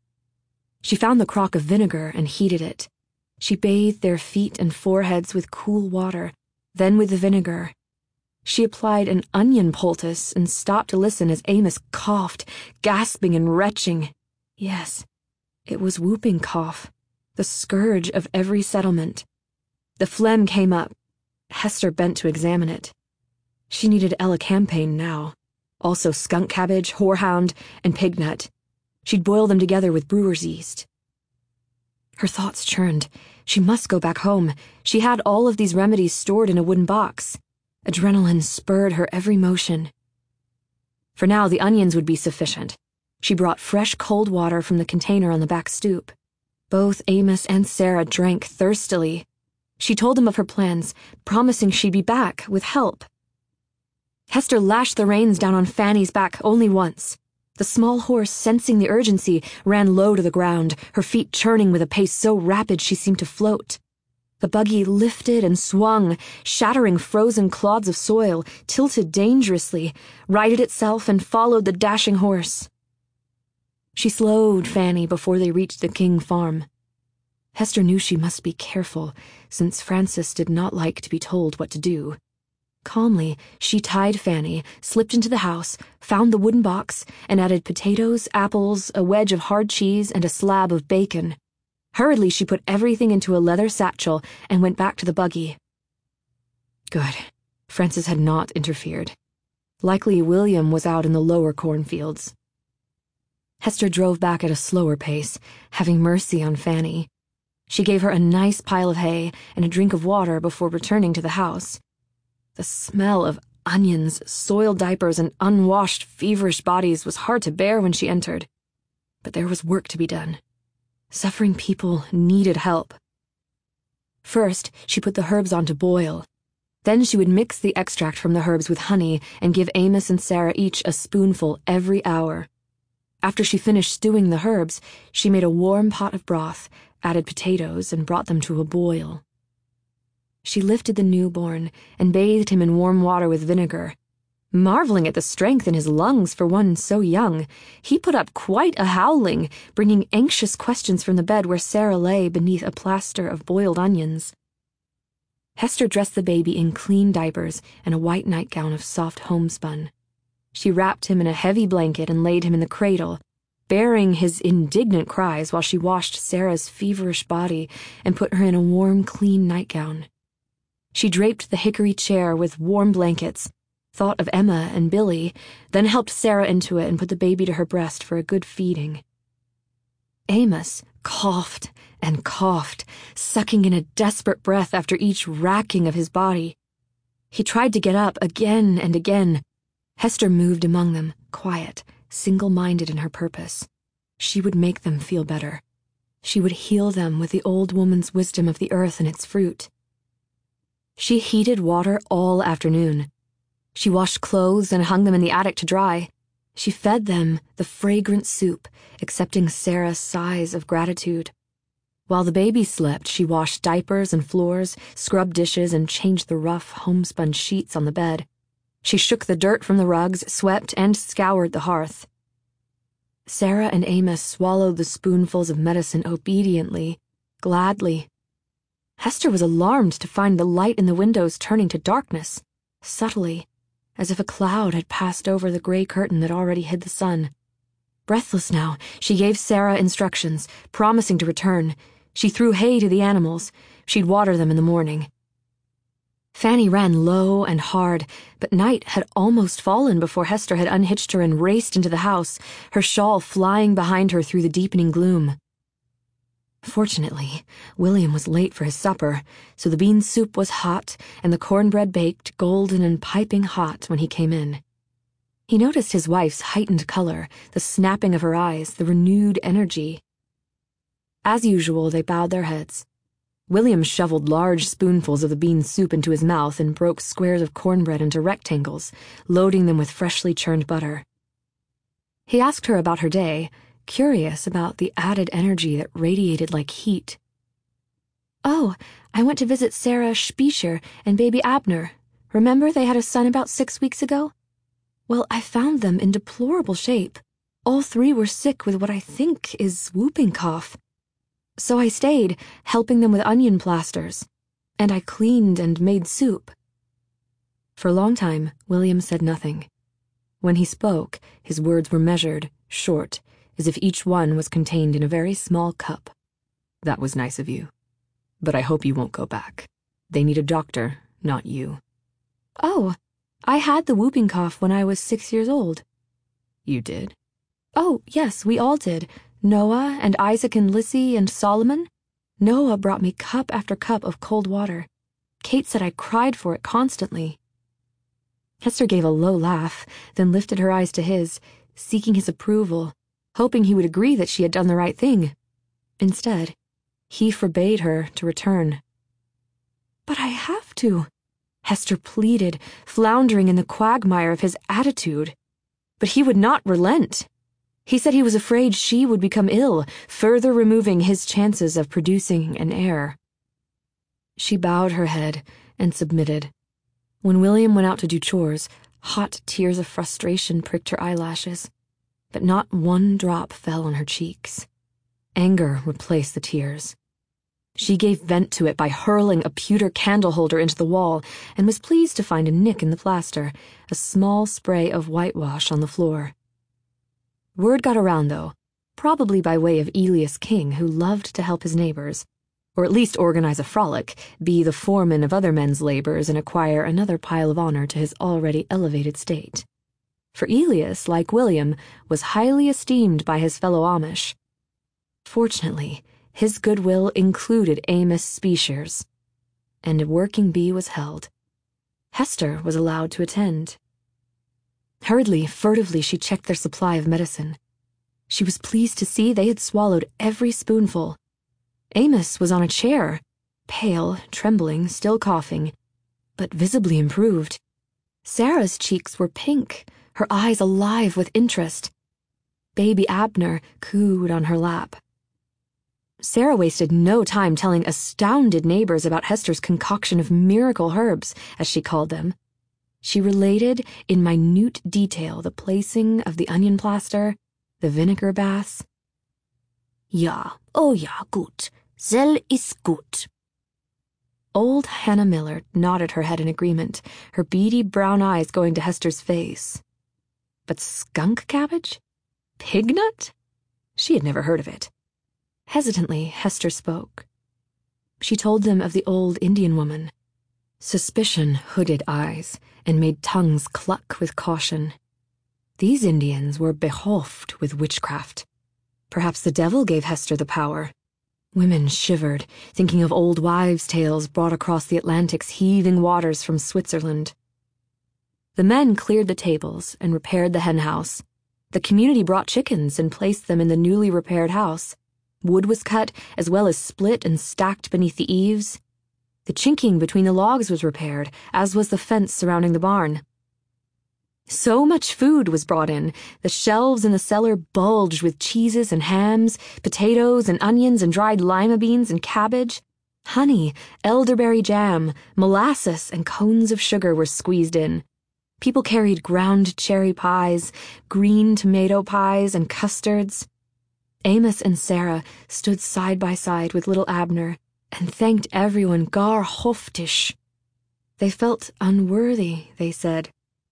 She found the crock of vinegar and heated it. She bathed their feet and foreheads with cool water, then with the vinegar. She applied an onion poultice and stopped to listen as Amos coughed, gasping and retching. Yes, it was whooping cough, the scourge of every settlement. The phlegm came up. Hester bent to examine it. She needed elecampane now, also skunk cabbage, horehound, and pignut. She'd boil them together with brewer's yeast. Her thoughts churned. She must go back home. She had all of these remedies stored in a wooden box. Adrenaline spurred her every motion. For now, the onions would be sufficient. She brought fresh cold water from the container on the back stoop. Both Amos and Sarah drank thirstily. She told them of her plans, promising she'd be back with help. Hester lashed the reins down on Fanny's back only once. The small horse, sensing the urgency, ran low to the ground, her feet churning with a pace so rapid she seemed to float. The buggy lifted and swung, shattering frozen clods of soil, tilted dangerously, righted itself and followed the dashing horse. She slowed Fanny before they reached the King farm. Hester knew she must be careful, since Francis did not like to be told what to do. Calmly, she tied Fanny, slipped into the house, found the wooden box, and added potatoes, apples, a wedge of hard cheese, and a slab of bacon. Hurriedly, she put everything into a leather satchel and went back to the buggy. Good. Francis had not interfered. Likely William was out in the lower cornfields. Hester drove back at a slower pace, having mercy on Fanny. She gave her a nice pile of hay and a drink of water before returning to the house. The smell of onions, soiled diapers, and unwashed, feverish bodies was hard to bear when she entered. But there was work to be done. Suffering people needed help. First, she put the herbs on to boil. Then she would mix the extract from the herbs with honey and give Amos and Sarah each a spoonful every hour. After she finished stewing the herbs, she made a warm pot of broth, added potatoes, and brought them to a boil. She lifted the newborn and bathed him in warm water with vinegar. Marveling at the strength in his lungs for one so young, he put up quite a howling, bringing anxious questions from the bed where Sarah lay beneath a plaster of boiled onions. Hester dressed the baby in clean diapers and a white nightgown of soft homespun. She wrapped him in a heavy blanket and laid him in the cradle, bearing his indignant cries while she washed Sarah's feverish body and put her in a warm, clean nightgown. She draped the hickory chair with warm blankets, thought of Emma and Billy, then helped Sarah into it and put the baby to her breast for a good feeding. Amos coughed and coughed, sucking in a desperate breath after each racking of his body. He tried to get up again and again. Hester moved among them, quiet, single-minded in her purpose. She would make them feel better. She would heal them with the old woman's wisdom of the earth and its fruit. She heated water all afternoon. She washed clothes and hung them in the attic to dry. She fed them the fragrant soup, accepting Sarah's sighs of gratitude. While the baby slept, she washed diapers and floors, scrubbed dishes, and changed the rough, homespun sheets on the bed. She shook the dirt from the rugs, swept, and scoured the hearth. Sarah and Amos swallowed the spoonfuls of medicine obediently, gladly. Hester was alarmed to find the light in the windows turning to darkness, subtly, as if a cloud had passed over the gray curtain that already hid the sun. Breathless now, she gave Sarah instructions, promising to return. She threw hay to the animals. She'd water them in the morning. Fanny ran low and hard, but night had almost fallen before Hester had unhitched her and raced into the house, her shawl flying behind her through the deepening gloom. Fortunately, William was late for his supper, so the bean soup was hot and the cornbread baked, golden and piping hot when he came in. He noticed his wife's heightened color, the snapping of her eyes, the renewed energy. As usual, they bowed their heads. William shoveled large spoonfuls of the bean soup into his mouth and broke squares of cornbread into rectangles, loading them with freshly churned butter. He asked her about her day, curious about the added energy that radiated like heat. "Oh, I went to visit Sarah Spiescher and baby Abner. Remember they had a son about 6 weeks ago? Well, I found them in deplorable shape. All 3 were sick with what I think is whooping cough. So I stayed, helping them with onion plasters. And I cleaned and made soup." For a long time, William said nothing. When he spoke, his words were measured, short, as if each one was contained in a very small cup. "That was nice of you. But I hope you won't go back. They need a doctor, not you." "Oh, I had the whooping cough when I was 6 years old." "You did?" "Oh, yes, we all did. Noah and Isaac and Lissy and Solomon. Noah brought me cup after cup of cold water. Kate said I cried for it constantly." Hester gave a low laugh, then lifted her eyes to his, seeking his approval, hoping he would agree that she had done the right thing. Instead, he forbade her to return. "But I have to," Hester pleaded, floundering in the quagmire of his attitude. But he would not relent. He said he was afraid she would become ill, further removing his chances of producing an heir. She bowed her head and submitted. When William went out to do chores, hot tears of frustration pricked her eyelashes, but not one drop fell on her cheeks. Anger replaced the tears. She gave vent to it by hurling a pewter candle holder into the wall and was pleased to find a nick in the plaster, a small spray of whitewash on the floor. Word got around, though, probably by way of Elias King, who loved to help his neighbors, or at least organize a frolic, be the foreman of other men's labors, and acquire another pile of honor to his already elevated state. For Elias, like William, was highly esteemed by his fellow Amish. Fortunately, his goodwill included Amos Spiescher's, and a working bee was held. Hester was allowed to attend. Hurriedly, furtively, she checked their supply of medicine. She was pleased to see they had swallowed every spoonful. Amos was on a chair, pale, trembling, still coughing, but visibly improved. Sarah's cheeks were pink, her eyes alive with interest. Baby Abner cooed on her lap. Sarah wasted no time telling astounded neighbors about Hester's concoction of miracle herbs, as she called them. She related in minute detail the placing of the onion plaster, the vinegar baths. "Ja, oh ja, gut. Zell ist gut." Old Hannah Miller nodded her head in agreement, her beady brown eyes going to Hester's face. But skunk cabbage? Pignut? She had never heard of it. Hesitantly, Hester spoke. She told them of the old Indian woman. Suspicion hooded eyes and made tongues cluck with caution. These Indians were behoofed with witchcraft. Perhaps the devil gave Hester the power. Women shivered, thinking of old wives' tales brought across the Atlantic's heaving waters from Switzerland. The men cleared the tables and repaired the henhouse. The community brought chickens and placed them in the newly repaired house. Wood was cut, as well as split and stacked beneath the eaves. The chinking between the logs was repaired, as was the fence surrounding the barn. So much food was brought in, the shelves in the cellar bulged with cheeses and hams, potatoes and onions and dried lima beans and cabbage. Honey, elderberry jam, molasses, and cones of sugar were squeezed in. People carried ground cherry pies, green tomato pies, and custards. Amos and Sarah stood side by side with little Abner and thanked everyone gar hoftisch. They felt unworthy, they said.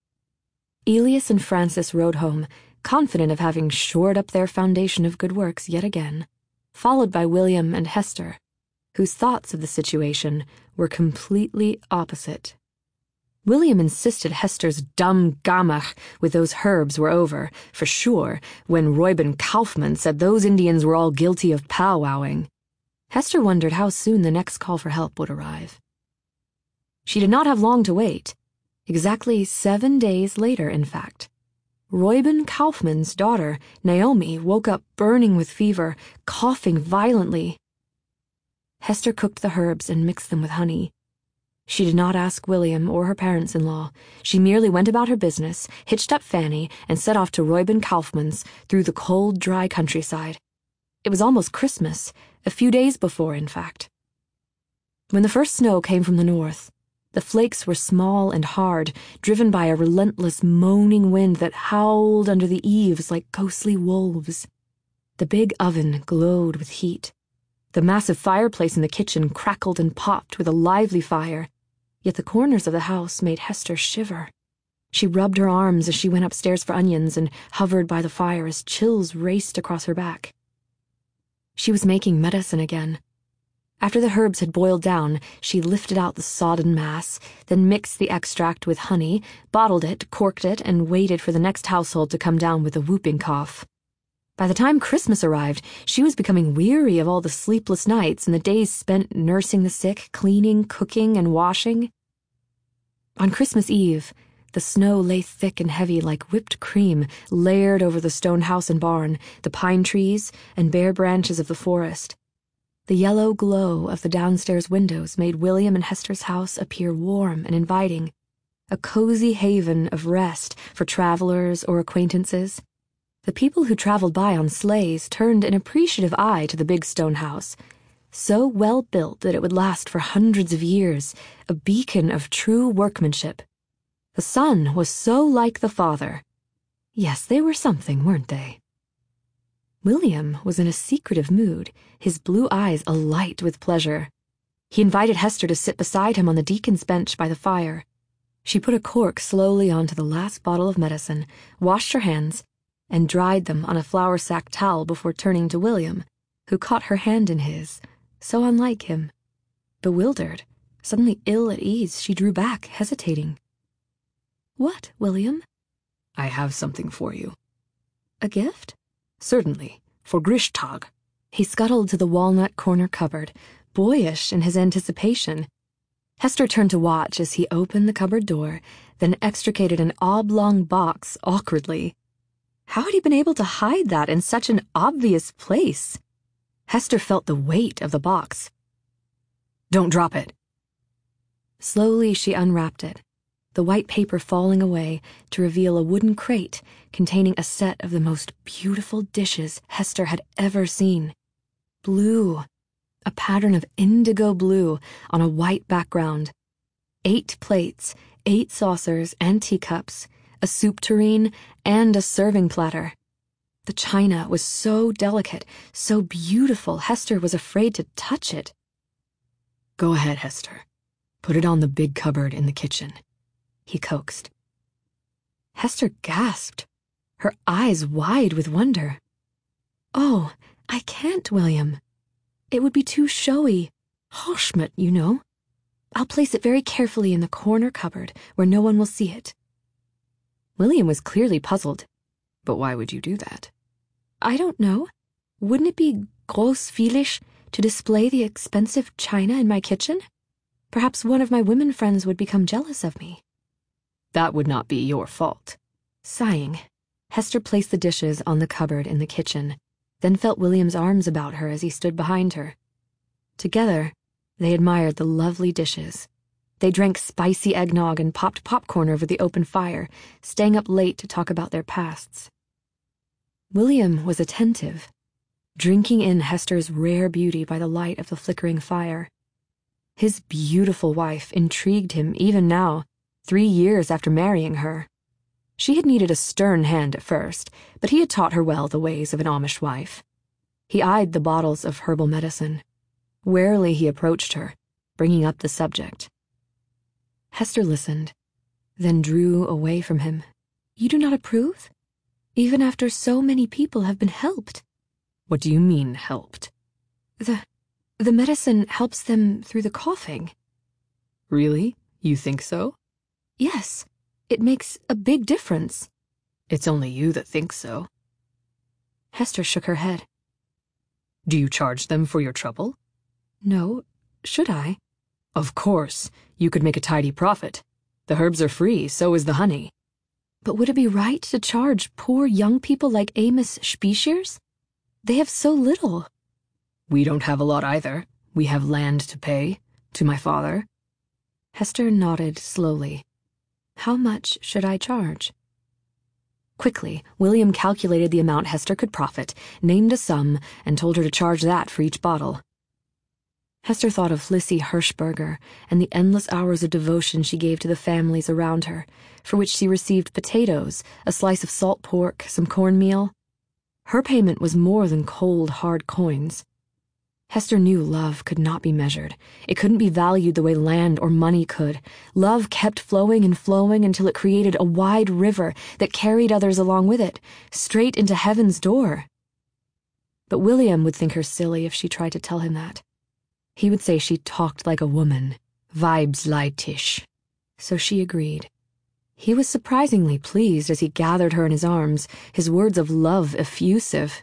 Elias and Francis rode home, confident of having shored up their foundation of good works yet again, followed by William and Hester, whose thoughts of the situation were completely opposite. William insisted Hester's dumb gamach with those herbs were over, for sure, when Reuben Kaufmann said those Indians were all guilty of powwowing. Hester wondered how soon the next call for help would arrive. She did not have long to wait. Exactly 7 days later, in fact. Reuben Kaufmann's daughter, Naomi, woke up burning with fever, coughing violently. Hester cooked the herbs and mixed them with honey. She did not ask William or her parents-in-law. She merely went about her business, hitched up Fanny, and set off to Reuben Kaufmann's through the cold, dry countryside. It was almost Christmas, a few days before, in fact. When the first snow came from the north, the flakes were small and hard, driven by a relentless, moaning wind that howled under the eaves like ghostly wolves. The big oven glowed with heat. The massive fireplace in the kitchen crackled and popped with a lively fire, yet the corners of the house made Hester shiver. She rubbed her arms as she went upstairs for onions and hovered by the fire as chills raced across her back. She was making medicine again. After the herbs had boiled down, she lifted out the sodden mass, then mixed the extract with honey, bottled it, corked it, and waited for the next household to come down with a whooping cough. By the time Christmas arrived, she was becoming weary of all the sleepless nights and the days spent nursing the sick, cleaning, cooking, and washing. On Christmas Eve, the snow lay thick and heavy like whipped cream, layered over the stone house and barn, the pine trees, and bare branches of the forest. The yellow glow of the downstairs windows made William and Hester's house appear warm and inviting, a cozy haven of rest for travelers or acquaintances. The people who traveled by on sleighs turned an appreciative eye to the big stone house, so well built that it would last for hundreds of years, a beacon of true workmanship. The son was so like the father. Yes, they were something, weren't they? William was in a secretive mood, his blue eyes alight with pleasure. He invited Hester to sit beside him on the deacon's bench by the fire. She put a cork slowly onto the last bottle of medicine, washed her hands, and dried them on a flour sack towel before turning to William, who caught her hand in his, so unlike him. Bewildered, suddenly ill at ease, she drew back, hesitating. "What, William?" "I have something for you." "A gift?" "Certainly, for Grischtag." He scuttled to the walnut corner cupboard, boyish in his anticipation. Hester turned to watch as he opened the cupboard door, then extricated an oblong box awkwardly. How had he been able to hide that in such an obvious place? Hester felt the weight of the box. "Don't drop it." Slowly she unwrapped it, the white paper falling away to reveal a wooden crate containing a set of the most beautiful dishes Hester had ever seen. Blue, a pattern of indigo blue on a white background. 8 plates, 8 saucers and teacups, a soup tureen, and a serving platter. The china was so delicate, so beautiful, Hester was afraid to touch it. "Go ahead, Hester. Put it on the big cupboard in the kitchen," he coaxed. Hester gasped, her eyes wide with wonder. "Oh, I can't, William. It would be too showy. Hochschmidt, you know. I'll place it very carefully in the corner cupboard where no one will see it." William was clearly puzzled. "But why would you do that?" "I don't know. Wouldn't it be großzügig to display the expensive china in my kitchen? Perhaps one of my women friends would become jealous of me." "That would not be your fault." Sighing, Hester placed the dishes on the cupboard in the kitchen, then felt William's arms about her as he stood behind her. Together, they admired the lovely dishes, They drank spicy eggnog and popped popcorn over the open fire, staying up late to talk about their pasts. William was attentive, drinking in Hester's rare beauty by the light of the flickering fire. His beautiful wife intrigued him even now, 3 years after marrying her. She had needed a stern hand at first, but he had taught her well the ways of an Amish wife. He eyed the bottles of herbal medicine. Warily he approached her, bringing up the subject. Hester listened, then drew away from him. "You do not approve? Even after so many people have been helped?" "What do you mean, helped?" The medicine helps them through the coughing." "Really? You think so?" "Yes, it makes a big difference." "It's only you that thinks so." Hester shook her head. "Do you charge them for your trouble?" "No. Should I?" "Of course. You could make a tidy profit. The herbs are free, so is the honey." "But would it be right to charge poor young people like Amos Spieshers? They have so little." "We don't have a lot either. We have land to pay, to my father." Hester nodded slowly. "How much should I charge?" Quickly, William calculated the amount Hester could profit, named a sum, and told her to charge that for each bottle. Hester thought of Lissy Hirschberger and the endless hours of devotion she gave to the families around her, for which she received potatoes, a slice of salt pork, some cornmeal. Her payment was more than cold, hard coins. Hester knew love could not be measured. It couldn't be valued the way land or money could. Love kept flowing and flowing until it created a wide river that carried others along with it, straight into heaven's door. But William would think her silly if she tried to tell him that. He would say she talked like a woman, Weibsleitisch. So she agreed. He was surprisingly pleased as he gathered her in his arms, his words of love effusive.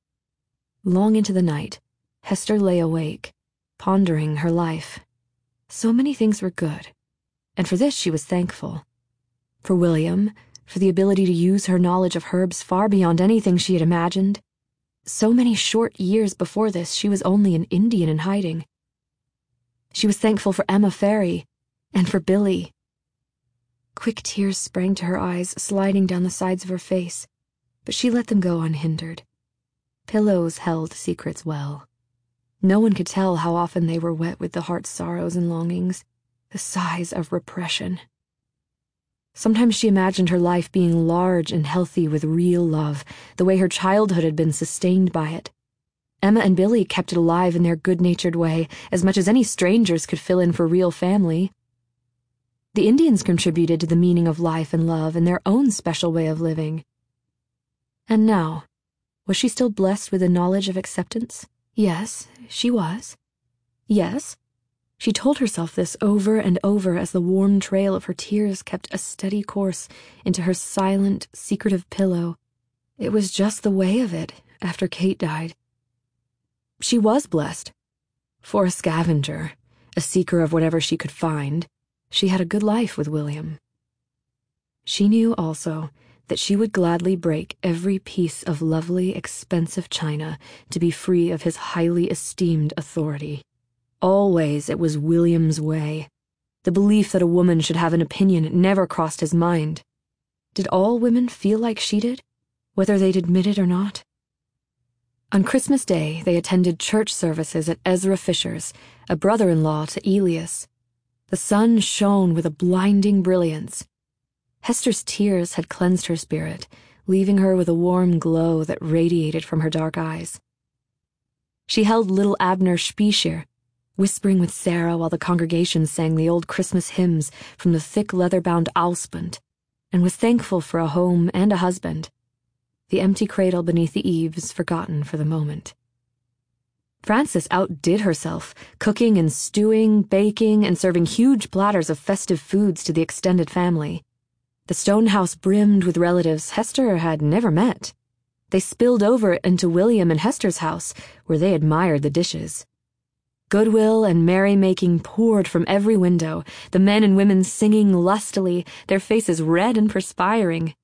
Long into the night, Hester lay awake, pondering her life. So many things were good, and for this she was thankful. For William, for the ability to use her knowledge of herbs far beyond anything she had imagined. So many short years before this, she was only an Indian in hiding. She was thankful for Emma Ferry, and for Billy. Quick tears sprang to her eyes, sliding down the sides of her face, but she let them go unhindered. Pillows held secrets well. No one could tell how often they were wet with the heart's sorrows and longings, the sighs of repression. Sometimes she imagined her life being large and healthy with real love, the way her childhood had been sustained by it. Emma and Billy kept it alive in their good-natured way, as much as any strangers could fill in for real family. The Indians contributed to the meaning of life and love in their own special way of living. And now, was she still blessed with the knowledge of acceptance? Yes, she was. Yes. She told herself this over and over as the warm trail of her tears kept a steady course into her silent, secretive pillow. It was just the way of it after Kate died. She was blessed. For a scavenger, a seeker of whatever she could find, she had a good life with William. She knew also that she would gladly break every piece of lovely, expensive china to be free of his highly esteemed authority. Always it was William's way. The belief that a woman should have an opinion never crossed his mind. Did all women feel like she did, whether they'd admit it or not? On Christmas Day, they attended church services at Ezra Fisher's, a brother-in-law to Elias. The sun shone with a blinding brilliance. Hester's tears had cleansed her spirit, leaving her with a warm glow that radiated from her dark eyes. She held little Abner Spiescher, whispering with Sarah while the congregation sang the old Christmas hymns from the thick leather-bound Ausbund, and was thankful for a home and a husband. The empty cradle beneath the eaves forgotten for the moment. Frances outdid herself, cooking and stewing, baking, and serving huge platters of festive foods to the extended family. The stone house brimmed with relatives Hester had never met. They spilled over into William and Hester's house, where they admired the dishes. Goodwill and merrymaking poured from every window, the men and women singing lustily, their faces red and perspiring.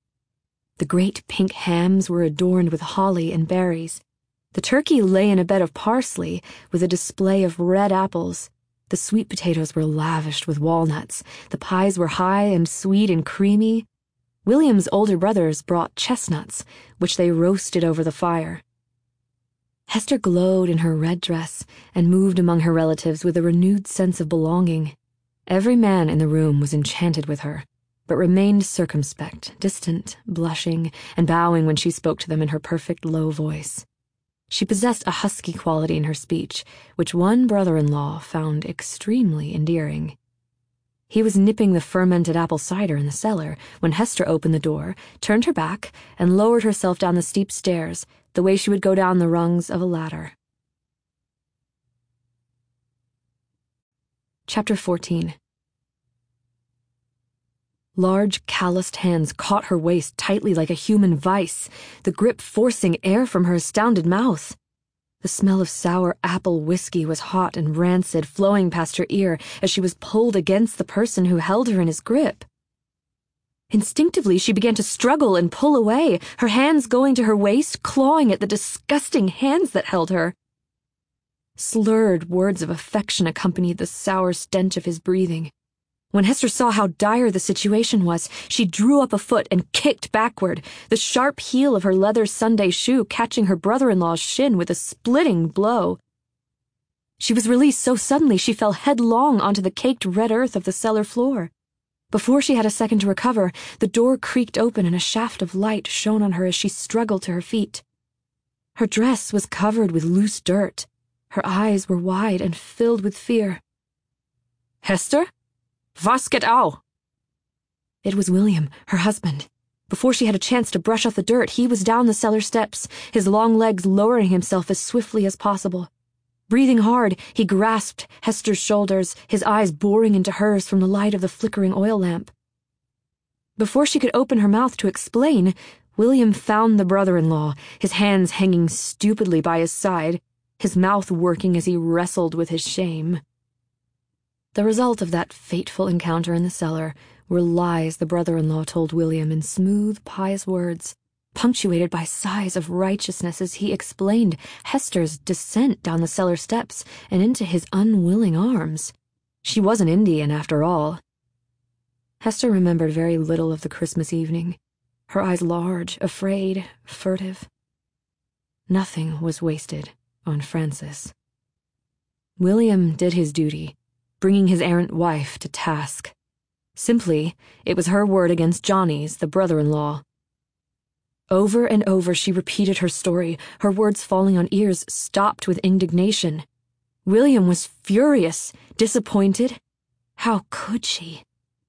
The great pink hams were adorned with holly and berries. The turkey lay in a bed of parsley with a display of red apples. The sweet potatoes were lavished with walnuts. The pies were high and sweet and creamy. William's older brothers brought chestnuts, which they roasted over the fire. Hester glowed in her red dress and moved among her relatives with a renewed sense of belonging. Every man in the room was enchanted with her, but remained circumspect, distant, blushing, and bowing when she spoke to them in her perfect low voice. She possessed a husky quality in her speech, which one brother-in-law found extremely endearing. He was nipping the fermented apple cider in the cellar when Hester opened the door, turned her back, and lowered herself down the steep stairs, the way she would go down the rungs of a ladder. Chapter 14. Large, calloused hands caught her waist tightly like a human vice, the grip forcing air from her astounded mouth. The smell of sour apple whiskey was hot and rancid, flowing past her ear as she was pulled against the person who held her in his grip. Instinctively, she began to struggle and pull away, her hands going to her waist, clawing at the disgusting hands that held her. Slurred words of affection accompanied the sour stench of his breathing. When Hester saw how dire the situation was, she drew up a foot and kicked backward, the sharp heel of her leather Sunday shoe catching her brother-in-law's shin with a splitting blow. She was released so suddenly she fell headlong onto the caked red earth of the cellar floor. Before she had a second to recover, the door creaked open and a shaft of light shone on her as she struggled to her feet. Her dress was covered with loose dirt. Her eyes were wide and filled with fear. "Hester? Was geht au?" It was William, her husband. Before she had a chance to brush off the dirt, he was down the cellar steps, his long legs lowering himself as swiftly as possible. Breathing hard, he grasped Hester's shoulders, his eyes boring into hers from the light of the flickering oil lamp. Before she could open her mouth to explain, William found the brother-in-law, his hands hanging stupidly by his side, his mouth working as he wrestled with his shame. The result of that fateful encounter in the cellar were lies the brother-in-law told William in smooth, pious words, punctuated by sighs of righteousness as he explained Hester's descent down the cellar steps and into his unwilling arms. She was an Indian, after all. Hester remembered very little of the Christmas evening, her eyes large, afraid, furtive. Nothing was wasted on Frances. William did his duty, bringing his errant wife to task. Simply, it was her word against Johnny's, the brother-in-law. Over and over she repeated her story, her words falling on ears stopped with indignation. William was furious, disappointed. How could she?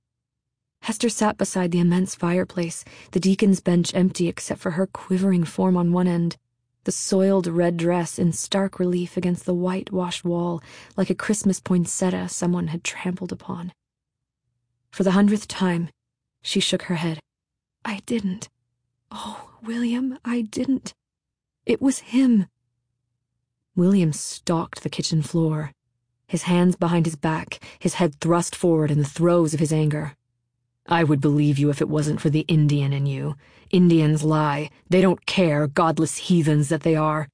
Hester sat beside the immense fireplace, the deacon's bench empty except for her quivering form on one end, the soiled red dress in stark relief against the whitewashed wall like a Christmas poinsettia someone had trampled upon. For the 100th time, she shook her head. "I didn't. Oh, William, I didn't. It was him." William stalked the kitchen floor, his hands behind his back, his head thrust forward in the throes of his anger. "I would believe you if it wasn't for the Indian in you. Indians lie. They don't care, godless heathens that they are."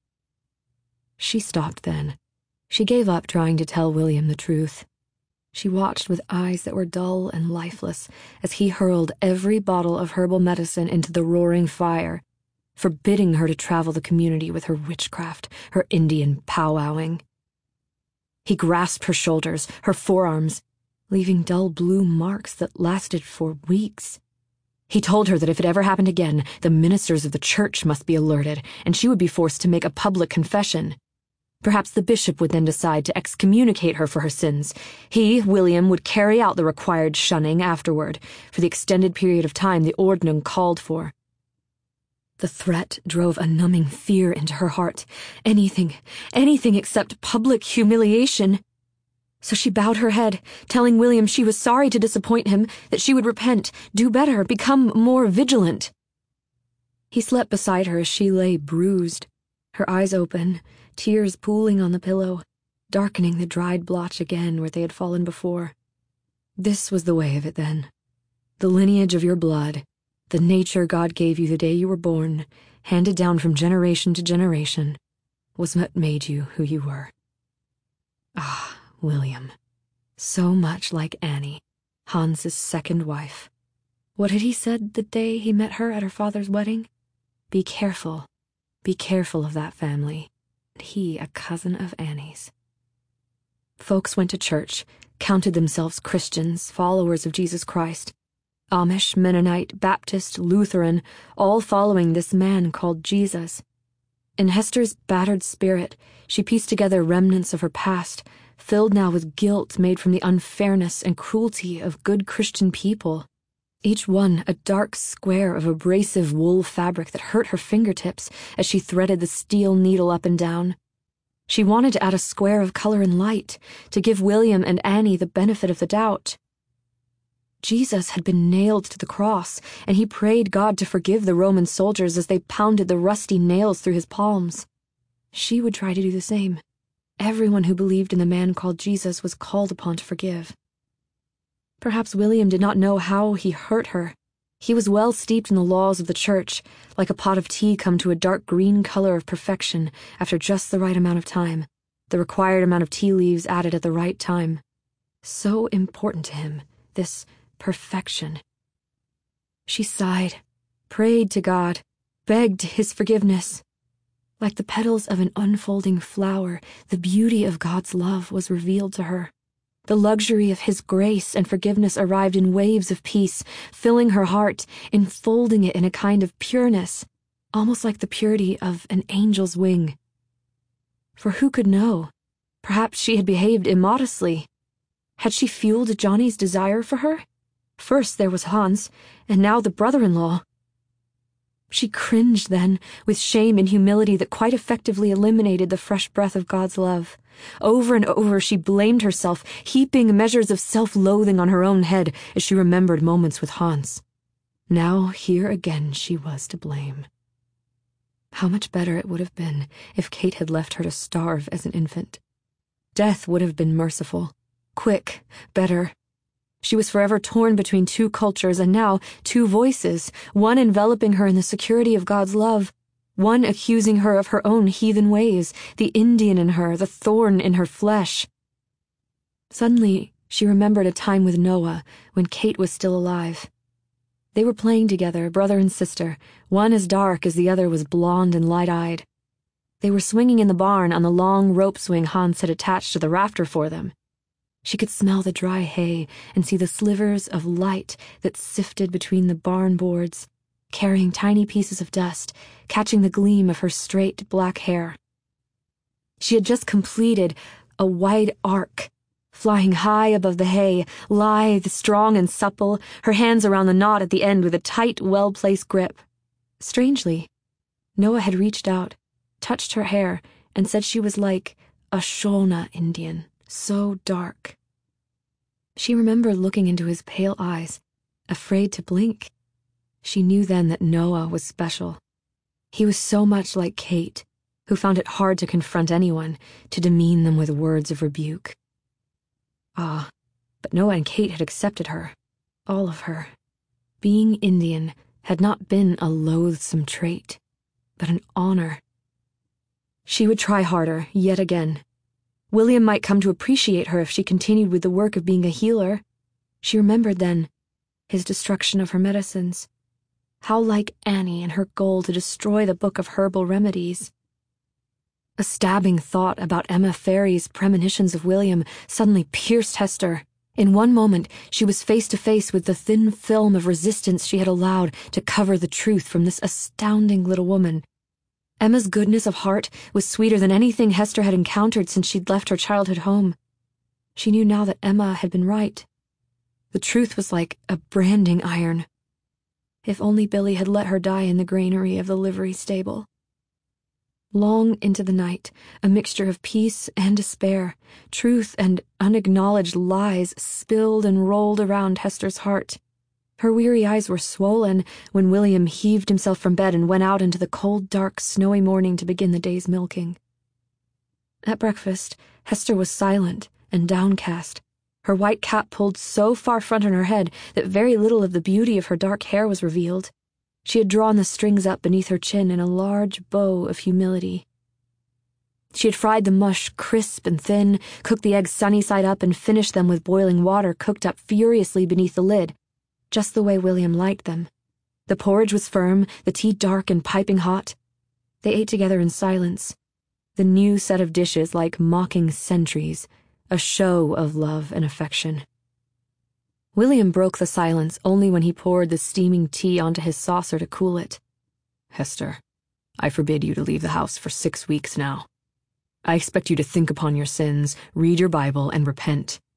She stopped then. She gave up trying to tell William the truth. She watched with eyes that were dull and lifeless as he hurled every bottle of herbal medicine into the roaring fire, forbidding her to travel the community with her witchcraft, her Indian powwowing. He grasped her shoulders, her forearms, leaving dull blue marks that lasted for weeks. He told her that if it ever happened again, the ministers of the church must be alerted, and she would be forced to make a public confession. Perhaps the bishop would then decide to excommunicate her for her sins. He, William, would carry out the required shunning afterward, for the extended period of time the ordinance called for. The threat drove a numbing fear into her heart. Anything except public humiliation. So she bowed her head, telling William she was sorry to disappoint him, that she would repent, do better, become more vigilant. He slept beside her as she lay bruised, her eyes open, tears pooling on the pillow, darkening the dried blotch again where they had fallen before. This was the way of it then. The lineage of your blood, the nature God gave you the day you were born, handed down from generation to generation, was what made you who you were. Ah, William, So much like Annie, Hans's second wife. What had he said the day he met her at her father's wedding? Be careful of that family. He, a cousin of Annie's. Folks went to church, counted themselves Christians, followers of Jesus Christ. Amish, Mennonite, Baptist, Lutheran, all following this man called Jesus. In Hester's battered spirit, she pieced together remnants of her past, filled now with guilt made from the unfairness and cruelty of good Christian people. Each one a dark square of abrasive wool fabric that hurt her fingertips as she threaded the steel needle up and down. She wanted to add a square of color and light, to give William and Annie the benefit of the doubt. Jesus had been nailed to the cross, and he prayed God to forgive the Roman soldiers as they pounded the rusty nails through his palms. She would try to do the same. Everyone who believed in the man called Jesus was called upon to forgive. Perhaps William did not know how he hurt her. He was well steeped in the laws of the church, like a pot of tea come to a dark green color of perfection after just the right amount of time, the required amount of tea leaves added at the right time. So important to him, this perfection. She sighed, prayed to God, begged his forgiveness. Like the petals of an unfolding flower, the beauty of God's love was revealed to her. The luxury of his grace and forgiveness arrived in waves of peace, filling her heart, enfolding it in a kind of pureness, almost like the purity of an angel's wing. For who could know? Perhaps she had behaved immodestly. Had she fueled Johnny's desire for her? First there was Hans, and now the brother-in-law. She cringed then, with shame and humility that quite effectively eliminated the fresh breath of God's love. Over and over she blamed herself, heaping measures of self-loathing on her own head as she remembered moments with Hans. Now here again she was to blame. How much better it would have been if Kate had left her to starve as an infant. Death would have been merciful, quick, better. She was forever torn between two cultures and now two voices, one enveloping her in the security of God's love, one accusing her of her own heathen ways, the Indian in her, the thorn in her flesh. Suddenly, she remembered a time with Noah when Kate was still alive. They were playing together, brother and sister, one as dark as the other was blonde and light-eyed. They were swinging in the barn on the long rope swing Hans had attached to the rafter for them. She could smell the dry hay and see the slivers of light that sifted between the barn boards, carrying tiny pieces of dust, catching the gleam of her straight black hair. She had just completed a wide arc, flying high above the hay, lithe, strong and supple, her hands around the knot at the end with a tight, well-placed grip. Strangely, Noah had reached out, touched her hair, and said she was like a Shona Indian, so dark. She remembered looking into his pale eyes, afraid to blink. She knew then that Noah was special. He was so much like Kate, who found it hard to confront anyone, to demean them with words of rebuke. Ah, but Noah and Kate had accepted her, all of her. Being Indian had not been a loathsome trait, but an honor. She would try harder, yet again. William might come to appreciate her if she continued with the work of being a healer. She remembered then his destruction of her medicines. How like Annie in her goal to destroy the book of herbal remedies. A stabbing thought about Emma Ferry's premonitions of William suddenly pierced Hester. In one moment, she was face to face with the thin film of resistance she had allowed to cover the truth from this astounding little woman. Emma's goodness of heart was sweeter than anything Hester had encountered since she'd left her childhood home. She knew now that Emma had been right. The truth was like a branding iron. If only Billy had let her die in the granary of the livery stable. Long into the night, a mixture of peace and despair, truth and unacknowledged lies spilled and rolled around Hester's heart. Her weary eyes were swollen when William heaved himself from bed and went out into the cold, dark, snowy morning to begin the day's milking. At breakfast, Hester was silent and downcast, her white cap pulled so far front on her head that very little of the beauty of her dark hair was revealed. She had drawn the strings up beneath her chin in a large bow of humility. She had fried the mush crisp and thin, cooked the eggs sunny side up, and finished them with boiling water cooked up furiously beneath the lid, just the way William liked them. The porridge was firm, the tea dark and piping hot. They ate together in silence, the new set of dishes like mocking sentries, a show of love and affection. William broke the silence only when he poured the steaming tea onto his saucer to cool it. Hester, I forbid you to leave the house for 6 weeks now. I expect you to think upon your sins, read your Bible, and repent.